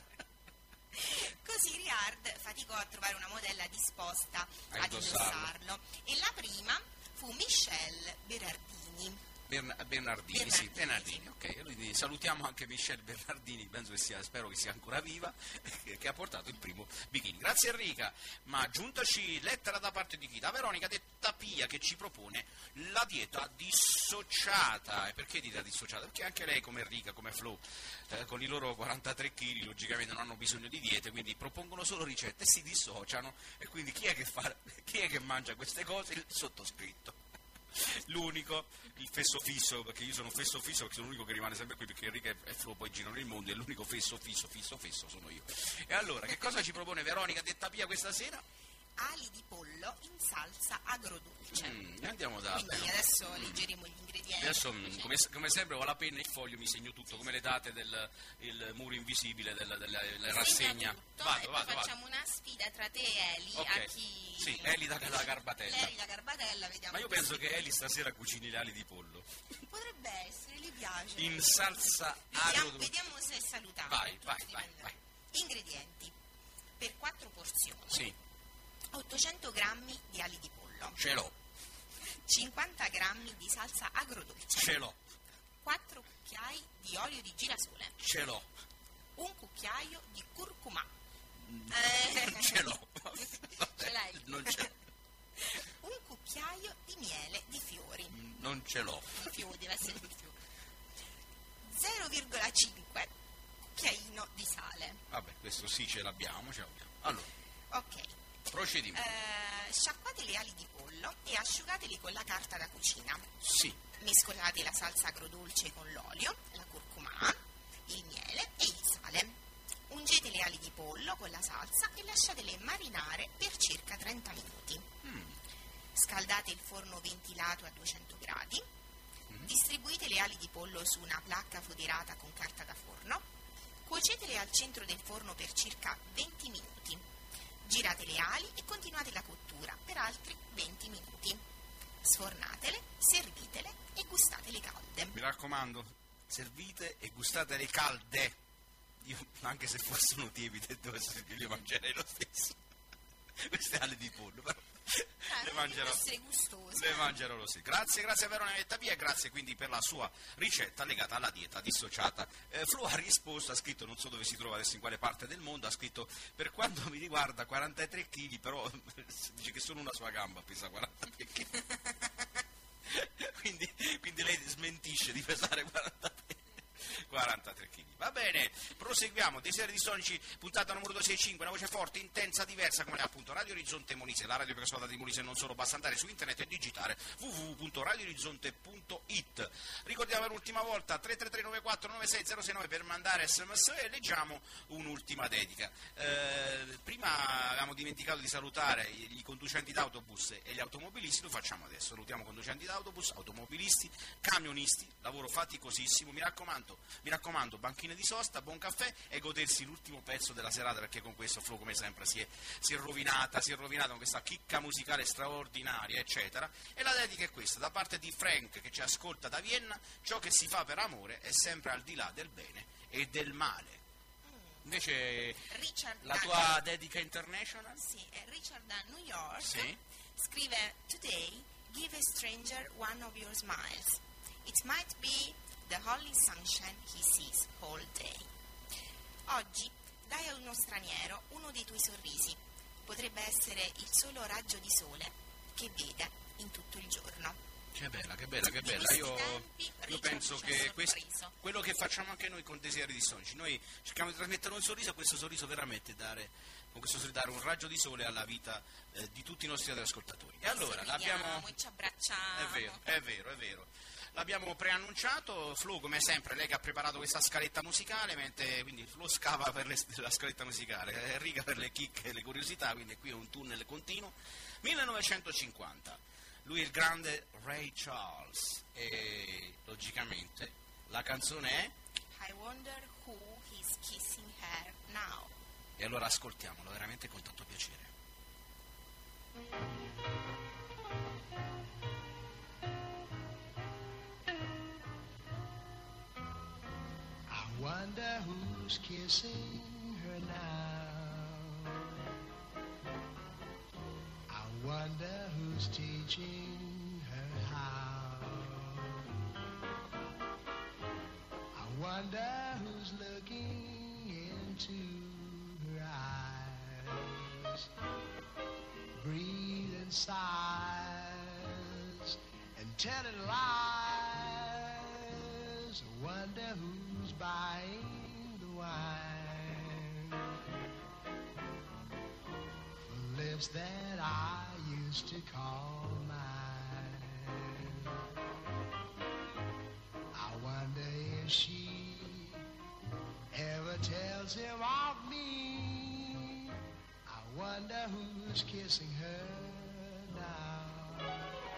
Così Riard faticò a trovare una modella disposta A ad indossarlo. indossarlo, e la prima fu Michelle Bernardini. Bernardini, sì, Bernardini, ok. Quindi salutiamo anche Michelle Bernardini, spero che sia ancora viva, che ha portato il primo bikini. Grazie Enrica, ma giuntaci lettera da parte di chi? Da Veronica detta Pia, che ci propone la dieta dissociata. E perché dieta dissociata? Perché anche lei, come Enrica, come Flo, con i loro 43 kg, logicamente non hanno bisogno di diete, quindi propongono solo ricette e si dissociano. E quindi chi è che mangia queste cose? Il sottoscritto. L'unico, il fesso fisso, perché io sono fesso fisso perché sono l'unico che rimane sempre qui, perché Enrica e Flo poi girano il mondo, e l'unico fesso fisso sono io. E allora, che cosa ci propone Veronica detta Pia questa sera? Ali di pollo in salsa agrodolce. Andiamo da... Quindi adesso leggeremo gli ingredienti. Adesso, come sempre, ho la penna e il foglio, mi segno tutto, come le date il muro invisibile della rassegna. Vado. Facciamo una sfida tra te e Eli, okay. A chi... Sì, Eli da Garbatella. Eli da Garbatella, vediamo. Ma io penso che Eli stasera cucini le ali di pollo. Potrebbe essere, gli piace. In salsa agrodolce. Vediamo se è salutare. Vai. Ingredienti. Per 4 porzioni. Sì. 800 grammi di ali di pollo. Ce l'ho. 50 grammi di salsa agrodolce. Ce l'ho. 4 cucchiai di olio di girasole. Ce l'ho. Un cucchiaio di curcuma. Ce l'ho. Ce l'hai? Non ce l'ho. Un cucchiaio di miele di fiori. Non ce l'ho. Di fiori, deve essere di fiori. 0,5 cucchiaino di sale. Vabbè, questo sì, ce l'abbiamo. Allora. Ok. Procediamo. Sciacquate le ali di pollo e asciugateli con la carta da cucina. Sì. Mescolate la salsa agrodolce con l'olio, la curcuma, il miele e il sale. Ungete le ali di pollo con la salsa e lasciatele marinare per circa 30 minuti. Scaldate il forno ventilato a 200 gradi. Distribuite le ali di pollo su una placca foderata con carta da forno. Cuocetele al centro del forno per circa 20 minuti. Girate le ali e continuate la cottura per altri 20 minuti. Sfornatele, servitele e gustatele calde. Mi raccomando, servite e gustatele calde. Io, anche se fossero tiepide, io le mangerei lo stesso. Queste ali di pollo, però. Le mangerò lo stesso. Grazie a Veronica detta Pia, e grazie quindi per la sua ricetta legata alla dieta dissociata. Flo ha risposto, ha scritto, non so dove si trova adesso, in quale parte del mondo, ha scritto: per quanto mi riguarda 43 kg, però dice che solo una sua gamba pesa 43 kg. quindi lei smentisce di pesare 43 kg. Va bene, proseguiamo. Desiderio di Sonici, puntata numero 265, una voce forte, intensa, diversa, come appunto Radio Orizzonte Molise, la radio per la di Molise. Non solo, basta andare su internet e digitare www.radioorizzonte.it. Ricordiamo per l'ultima volta 333-94-96-069 per mandare sms, e leggiamo un'ultima dedica. Prima avevamo dimenticato di salutare i conducenti d'autobus e gli automobilisti, lo facciamo adesso. Salutiamo conducenti d'autobus, automobilisti, camionisti, lavoro faticosissimo. Mi raccomando, banchine di sosta, buon caffè e godersi l'ultimo pezzo della serata, perché con questo Flo, come sempre, si è rovinata con questa chicca musicale straordinaria, eccetera. E la dedica è questa, da parte di Frank, che ci ascolta da Vienna: ciò che si fa per amore è sempre al di là del bene e del male. Invece Richard la tua dedica international? Sì, è Richard da New York. Sì. Scrive: Today, give a stranger one of your smiles. It might be the holy sunshine he sees all day. Oggi dai a uno straniero uno dei tuoi sorrisi. Potrebbe essere il solo raggio di sole che vede in tutto il giorno. Che bella. Io penso che quello che facciamo anche noi con Desiderio di Sonici, noi cerchiamo di trasmettere un sorriso, e questo sorriso veramente dare un raggio di sole alla vita di tutti i nostri ascoltatori. E allora l'abbiamo... ci abbracciamo. È vero. L'abbiamo preannunciato. Flo, come sempre, lei che ha preparato questa scaletta musicale, quindi Flo scava per la scaletta musicale, Enrica per le chicche e le curiosità, quindi qui è un tunnel continuo. 1950, lui è il grande Ray Charles, e logicamente la canzone è I wonder who is kissing her now. E allora ascoltiamolo veramente con tanto piacere. wonder who's kissing her now. I wonder who's teaching her how. I wonder who's looking into her eyes, breathing sighs and telling lies. I wonder who's buying the wine for lips that I used to call mine. I wonder if she ever tells him of me. I wonder who's kissing her now.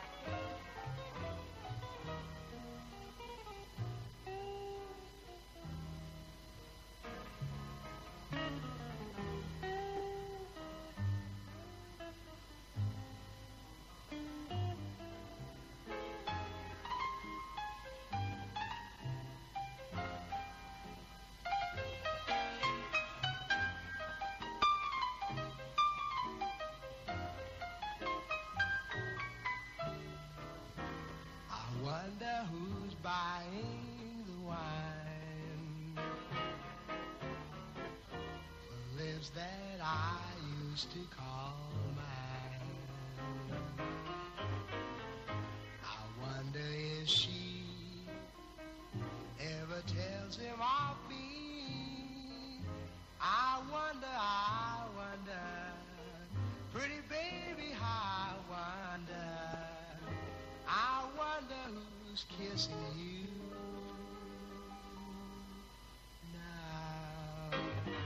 Wonder who's buying the wine for lips that I used to call mine. I wonder if she ever tells him of me. I wonder, pretty baby, I wonder who's kissing you now.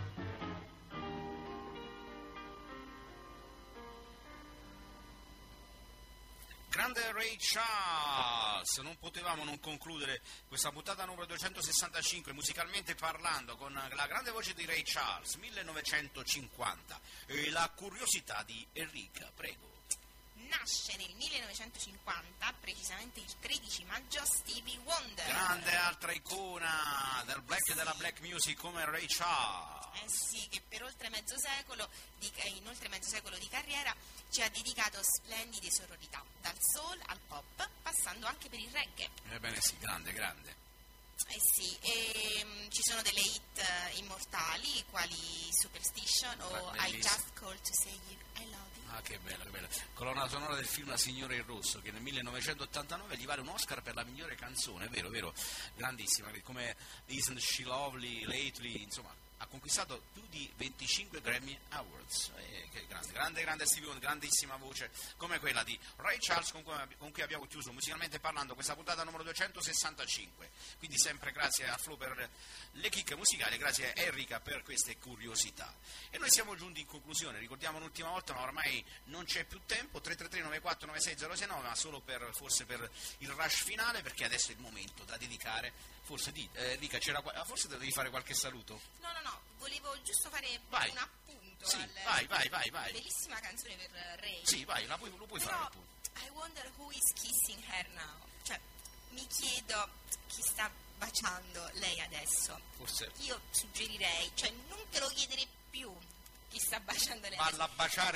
Grande Ray Charles, non potevamo non concludere questa puntata numero 265 musicalmente parlando con la grande voce di Ray Charles, 1950, e la curiosità di Enrica, prego. Nasce nel 1950, precisamente il 13 maggio, Stevie Wonder. Grande altra icona della black music come Ray Charles. Sì, che per oltre mezzo secolo di carriera ci ha dedicato splendide sonorità, dal soul al pop, passando anche per il reggae. Ebbene sì, grande. Sì, ci sono delle hit immortali, quali Superstition o I Just Called to Say I Love You. Ah, che bella. Colonna sonora del film La signora in rosso, che nel 1989 gli vale un Oscar per la migliore canzone, vero, grandissima, come Isn't She Lovely, Lately, insomma, ha conquistato più di 25 Grammy Awards. Che grande Stevie Wonder, grandissima voce come quella di Ray Charles, con cui abbiamo chiuso musicalmente parlando questa puntata numero 265. Quindi sempre grazie a Flo per le chicche musicali, grazie a Enrica per queste curiosità. E noi siamo giunti in conclusione, ricordiamo un'ultima volta, ma ormai non c'è più tempo, 333-94-96-069, ma solo forse per il rush finale, perché adesso è il momento da dedicare, forse Enrica, forse devi fare qualche saluto? No, volevo giusto fare un appunto. Sì, vai. Bellissima canzone per Ray. Sì, vai, lo puoi però, fare appunto. I wonder who is kissing her now. Cioè, mi chiedo chi sta baciando lei adesso. Forse. Io suggerirei, non te lo chiedere più chi sta baciando lei. Valla a baciare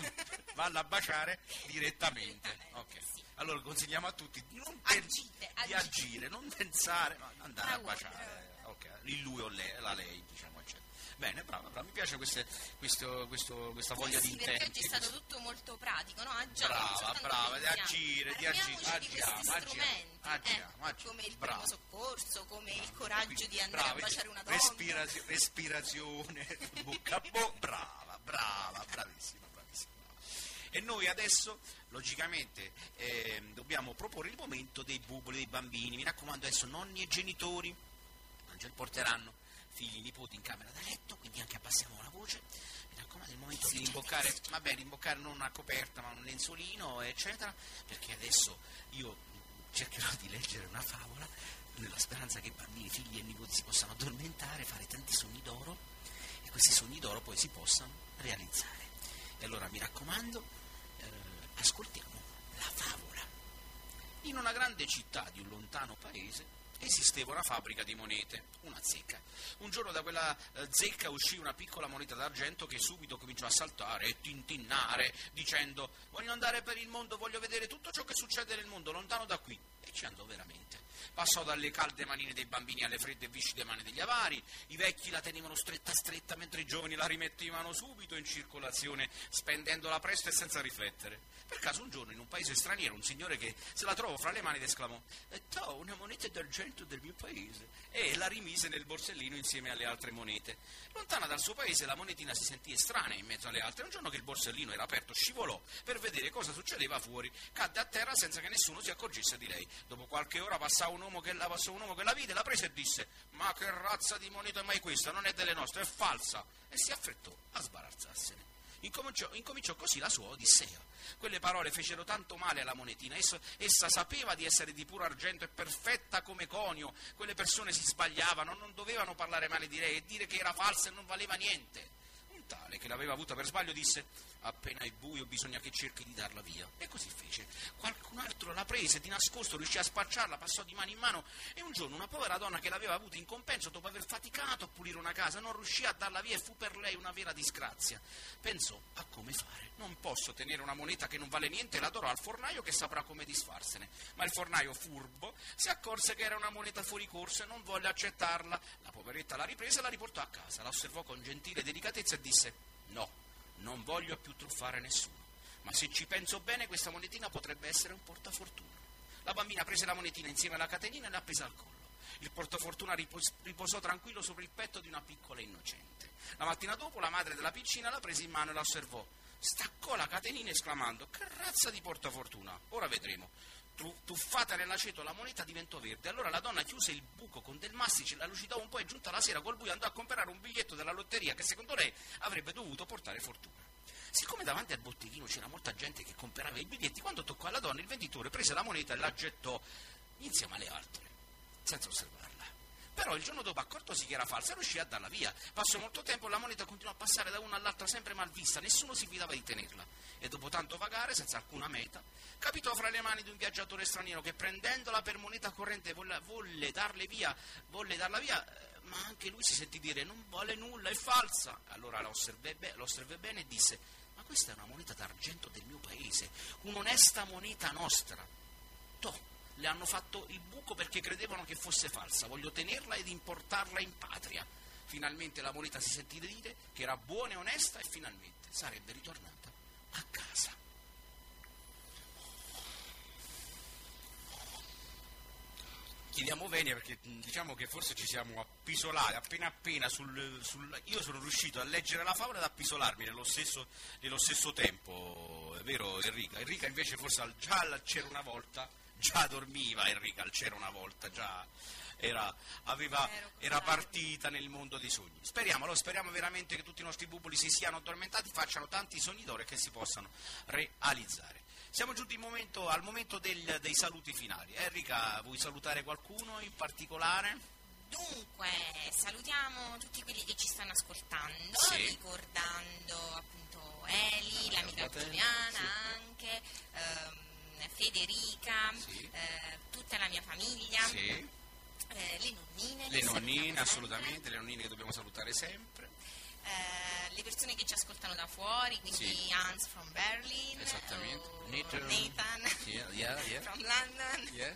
direttamente. Ok. Sì. Allora consigliamo a tutti di non di agire, non pensare, ma andare a baciare. Ok, il lui o lei, la lei, diciamo, eccetera. Bene, brava, mi piace questa voglia di intenti. Perché oggi è stato tutto molto pratico, no? Brava, di agire, agiamo, come il primo soccorso, come il coraggio di andare a baciare una donna. Respirazione, bocca a bocca, bravissima. E noi adesso, logicamente, dobbiamo proporre il momento dei buboli dei bambini. Mi raccomando, adesso nonni e genitori non ce li porteranno figli, nipoti in camera da letto, quindi anche abbassiamo la voce. Mi raccomando, è il momento di rimboccare non una coperta ma un lenzuolino, eccetera, perché adesso io cercherò di leggere una favola nella speranza che bambini, figli e nipoti si possano addormentare, fare tanti sogni d'oro, e questi sogni d'oro poi si possano realizzare. E allora mi raccomando, ascoltiamo la favola. In una grande città di un lontano paese esisteva una fabbrica di monete, una zecca. Un giorno da quella zecca uscì una piccola moneta d'argento che subito cominciò a saltare e tintinnare, dicendo: voglio andare per il mondo, voglio vedere tutto ciò che succede nel mondo, lontano da qui. E ci andò veramente. Passò dalle calde manine dei bambini alle fredde e viscide mani degli avari, i vecchi la tenevano stretta stretta, mentre i giovani la rimettevano subito in circolazione, spendendola presto e senza riflettere. Per caso un giorno in un paese straniero un signore che se la trovò fra le mani ed esclamò: «T'ho una moneta d'argento del mio paese», e la rimise nel borsellino insieme alle altre monete. Lontana dal suo paese la monetina si sentì estranea in mezzo alle altre. Un giorno che il borsellino era aperto scivolò per vedere cosa succedeva fuori, cadde a terra senza che nessuno si accorgesse di lei. Dopo qualche ora passò un uomo che la vide, la prese e disse: «Ma che razza di moneta è mai questa? Non è delle nostre, è falsa!» E si affrettò a sbarazzarsene. Incominciò così la sua odissea. Quelle parole fecero tanto male alla monetina. Essa sapeva di essere di puro argento e perfetta come conio. Quelle persone si sbagliavano, non dovevano parlare male di lei e dire che era falsa e non valeva niente. Un tale che l'aveva avuta per sbaglio disse: «Appena è buio bisogna che cerchi di darla via». E così fece. Qualcun altro la prese di nascosto, riuscì a spacciarla, passò di mano in mano, e un giorno una povera donna che l'aveva avuta in compenso, dopo aver faticato a pulire una casa, non riuscì a darla via e fu per lei una vera disgrazia. Pensò a come fare. Non posso tenere una moneta che non vale niente, e la darò al fornaio che saprà come disfarsene. Ma il fornaio, furbo, si accorse che era una moneta fuori corso e non volle accettarla. La poveretta la riprese e la riportò a casa, la osservò con gentile delicatezza e disse: «No, non voglio più truffare nessuno, ma se ci penso bene questa monetina potrebbe essere un portafortuna». La bambina prese la monetina insieme alla catenina e la appese al collo. Il portafortuna riposò tranquillo sopra il petto di una piccola innocente. La mattina dopo la madre della piccina la prese in mano e la osservò. Staccò la catenina esclamando: «Che razza di portafortuna? Ora vedremo». Tuffata nell'aceto la moneta diventò verde. Allora la donna chiuse il buco con del mastice, la lucidò un po' e giunta la sera col buio andò a comprare un biglietto della lotteria che secondo lei avrebbe dovuto portare fortuna. Siccome davanti al botteghino c'era molta gente che comprava i biglietti, quando toccò alla donna il venditore prese la moneta e la gettò insieme alle altre, senza osservarla. Però il giorno dopo, accortosi che era falsa, riuscì a darla via. Passò molto tempo e la moneta continuò a passare da una all'altra sempre mal vista, nessuno si fidava di tenerla. E dopo tanto vagare, senza alcuna meta, capitò fra le mani di un viaggiatore straniero che, prendendola per moneta corrente, volle darla via, ma anche lui si sentì dire: «Non vale nulla, è falsa». Allora lo osservò bene e disse: «Ma questa è una moneta d'argento del mio paese, un'onesta moneta nostra. Le hanno fatto il buco perché credevano che fosse falsa, voglio tenerla ed importarla in patria». Finalmente la moneta si sentì dire che era buona e onesta e finalmente sarebbe ritornata a casa. Chiediamo venia perché diciamo che forse ci siamo appisolati appena io sono riuscito a leggere la favola ed appisolarmi nello stesso tempo, è vero Enrica? Enrica invece forse già al c'era una volta già dormiva, Enrica al c'era una volta già era partita nel mondo dei sogni. Speriamo veramente che tutti i nostri buboli si siano addormentati, facciano tanti sogni d'oro e che si possano realizzare. Siamo giunti al momento dei saluti finali. Enrica, vuoi salutare qualcuno in particolare? Dunque, salutiamo tutti quelli che ci stanno ascoltando, sì, ricordando appunto Eli, l'amica Giuliana, sì, anche Federica, sì, tutta la mia famiglia, sì, le nonnine assolutamente, le nonnine che dobbiamo salutare sempre. Le persone che ci ascoltano da fuori, quindi sì, Hans from Berlin, esattamente, Nathan yeah. from London, yes.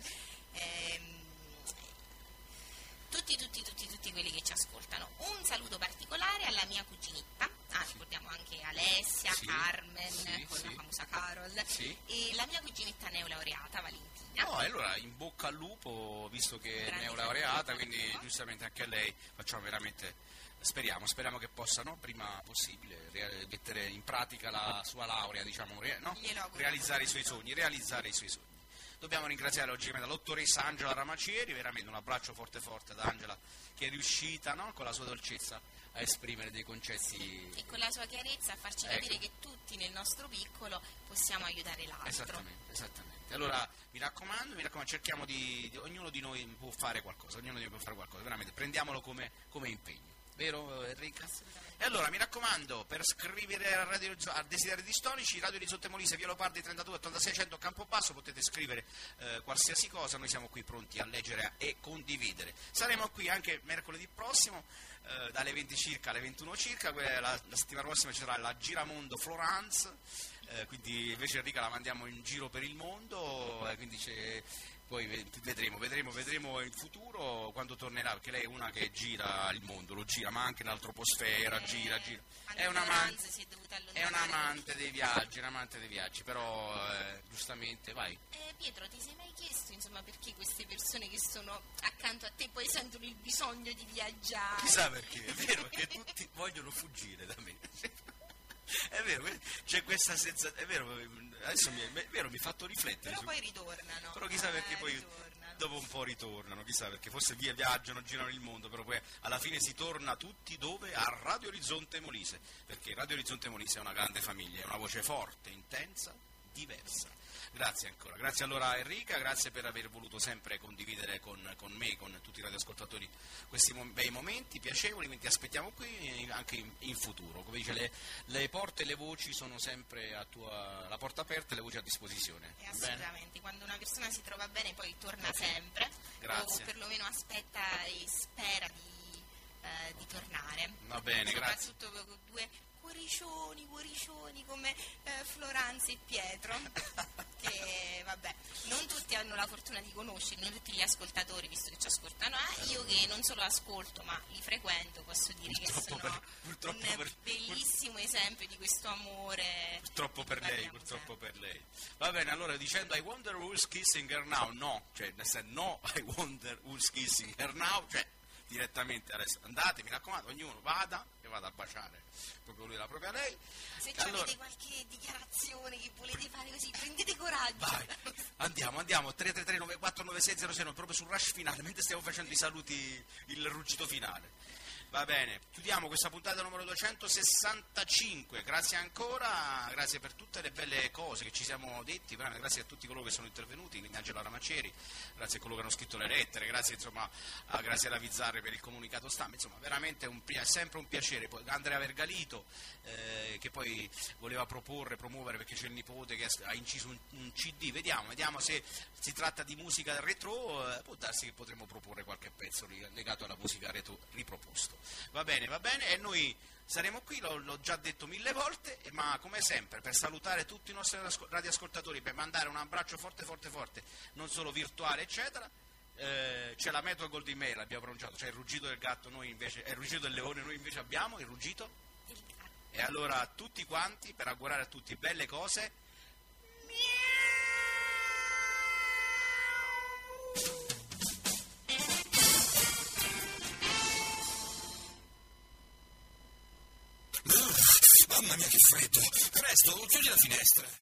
Tutti quelli che ci ascoltano. Un saluto particolare alla mia cuginetta, ricordiamo anche Alessia, sì, Carmen, sì, con la famosa Carol, sì, e la mia cuginetta neolaureata Valentina. Allora in bocca al lupo, visto che è neolaureata, quindi giustamente anche a lei facciamo veramente. Speriamo che possano prima possibile mettere in pratica la sua laurea, diciamo, realizzare i suoi sogni. Dobbiamo ringraziare oggi la dottoressa Angela Ramacieri, veramente un abbraccio forte ad Angela, che è riuscita, con la sua dolcezza a esprimere dei concetti e con la sua chiarezza a farci capire che tutti nel nostro piccolo possiamo aiutare l'altro. Esattamente. Allora mi raccomando, cerchiamo ognuno di noi può fare qualcosa, veramente prendiamolo come impegno. vero Enrica? E allora mi raccomando, per scrivere a Desideri Distonici, Radio Orizzonte Molise, Via Leopardi 32 86 100 Campobasso, potete scrivere qualsiasi cosa, noi siamo qui pronti a leggere e condividere. Saremo qui anche mercoledì prossimo, dalle 20 circa alle 21 circa, la settimana prossima ci sarà la Giramondo Florence, quindi invece Enrica la mandiamo in giro per il mondo, quindi poi vedremo in futuro quando tornerà, perché lei è una che gira il mondo, lo gira, ma anche l'antroposfera, gira. È un amante dei viaggi, però giustamente, vai. Pietro, ti sei mai chiesto, insomma, perché queste persone che sono accanto a te poi sentono il bisogno di viaggiare? Chissà perché, è vero che tutti vogliono fuggire da me. È vero, c'è questa sensazione, è vero, adesso mi ha fatto riflettere. Però poi ritornano. Però chissà perché poi dopo un po' ritornano, chissà perché, forse viaggiano, girano il mondo, però poi alla fine si torna tutti dove? A Radio Orizzonte Molise, perché Radio Orizzonte Molise è una grande famiglia, è una voce forte, intensa, diversa. Grazie ancora, grazie allora Enrica, grazie per aver voluto sempre condividere con me, con tutti i radioascoltatori questi bei momenti piacevoli, quindi ti aspettiamo qui anche in futuro. Come dice, le porte e le voci sono sempre la porta aperta e le voci a disposizione. Assolutamente, bene? Quando una persona si trova bene poi torna sempre, grazie. O perlomeno aspetta e spera di tornare. Va bene, grazie. Soprattutto con due cuoricioni come Florence e Pietro, che vabbè, non tutti hanno la fortuna di conoscerli, non tutti gli ascoltatori, visto che ci ascoltano, io che non solo ascolto ma li frequento, posso dire che sono un bellissimo esempio di questo amore. Purtroppo per lei. Va bene, allora dicendo I wonder who's kissing her now, no, cioè nel senso no, I wonder who's kissing her now, cioè direttamente adesso andate, mi raccomando, ognuno vada a baciare proprio lui, la propria lei. Se avete qualche dichiarazione che volete fare così, prendete coraggio. Vai, andiamo 333-949606, proprio sul rush finale, mentre stiamo facendo i saluti, il ruggito finale. Va bene, chiudiamo questa puntata numero 265, grazie ancora, grazie per tutte le belle cose che ci siamo detti, grazie a tutti coloro che sono intervenuti, quindi Angelo Ramaceri, grazie a coloro che hanno scritto le lettere, grazie insomma a Graziella Bizzarri per il comunicato stampa, insomma veramente sempre un piacere. Poi Andrea Vergalito che poi voleva promuovere, perché c'è il nipote che ha inciso un CD, vediamo se si tratta di musica retro, può darsi che potremo proporre qualche pezzo legato alla musica retro riproposto. Va bene, e noi saremo qui, l'ho già detto 1000 volte, ma come sempre per salutare tutti i nostri radioascoltatori, per mandare un abbraccio forte, non solo virtuale eccetera, c'è la Metro Golden Mail, abbiamo pronunciato, c'è il ruggito del gatto, noi invece è il ruggito del leone, noi invece abbiamo il ruggito del gatto. E allora tutti quanti, per augurare a tutti belle cose, mamma mia che freddo! Presto, chiudi la finestra!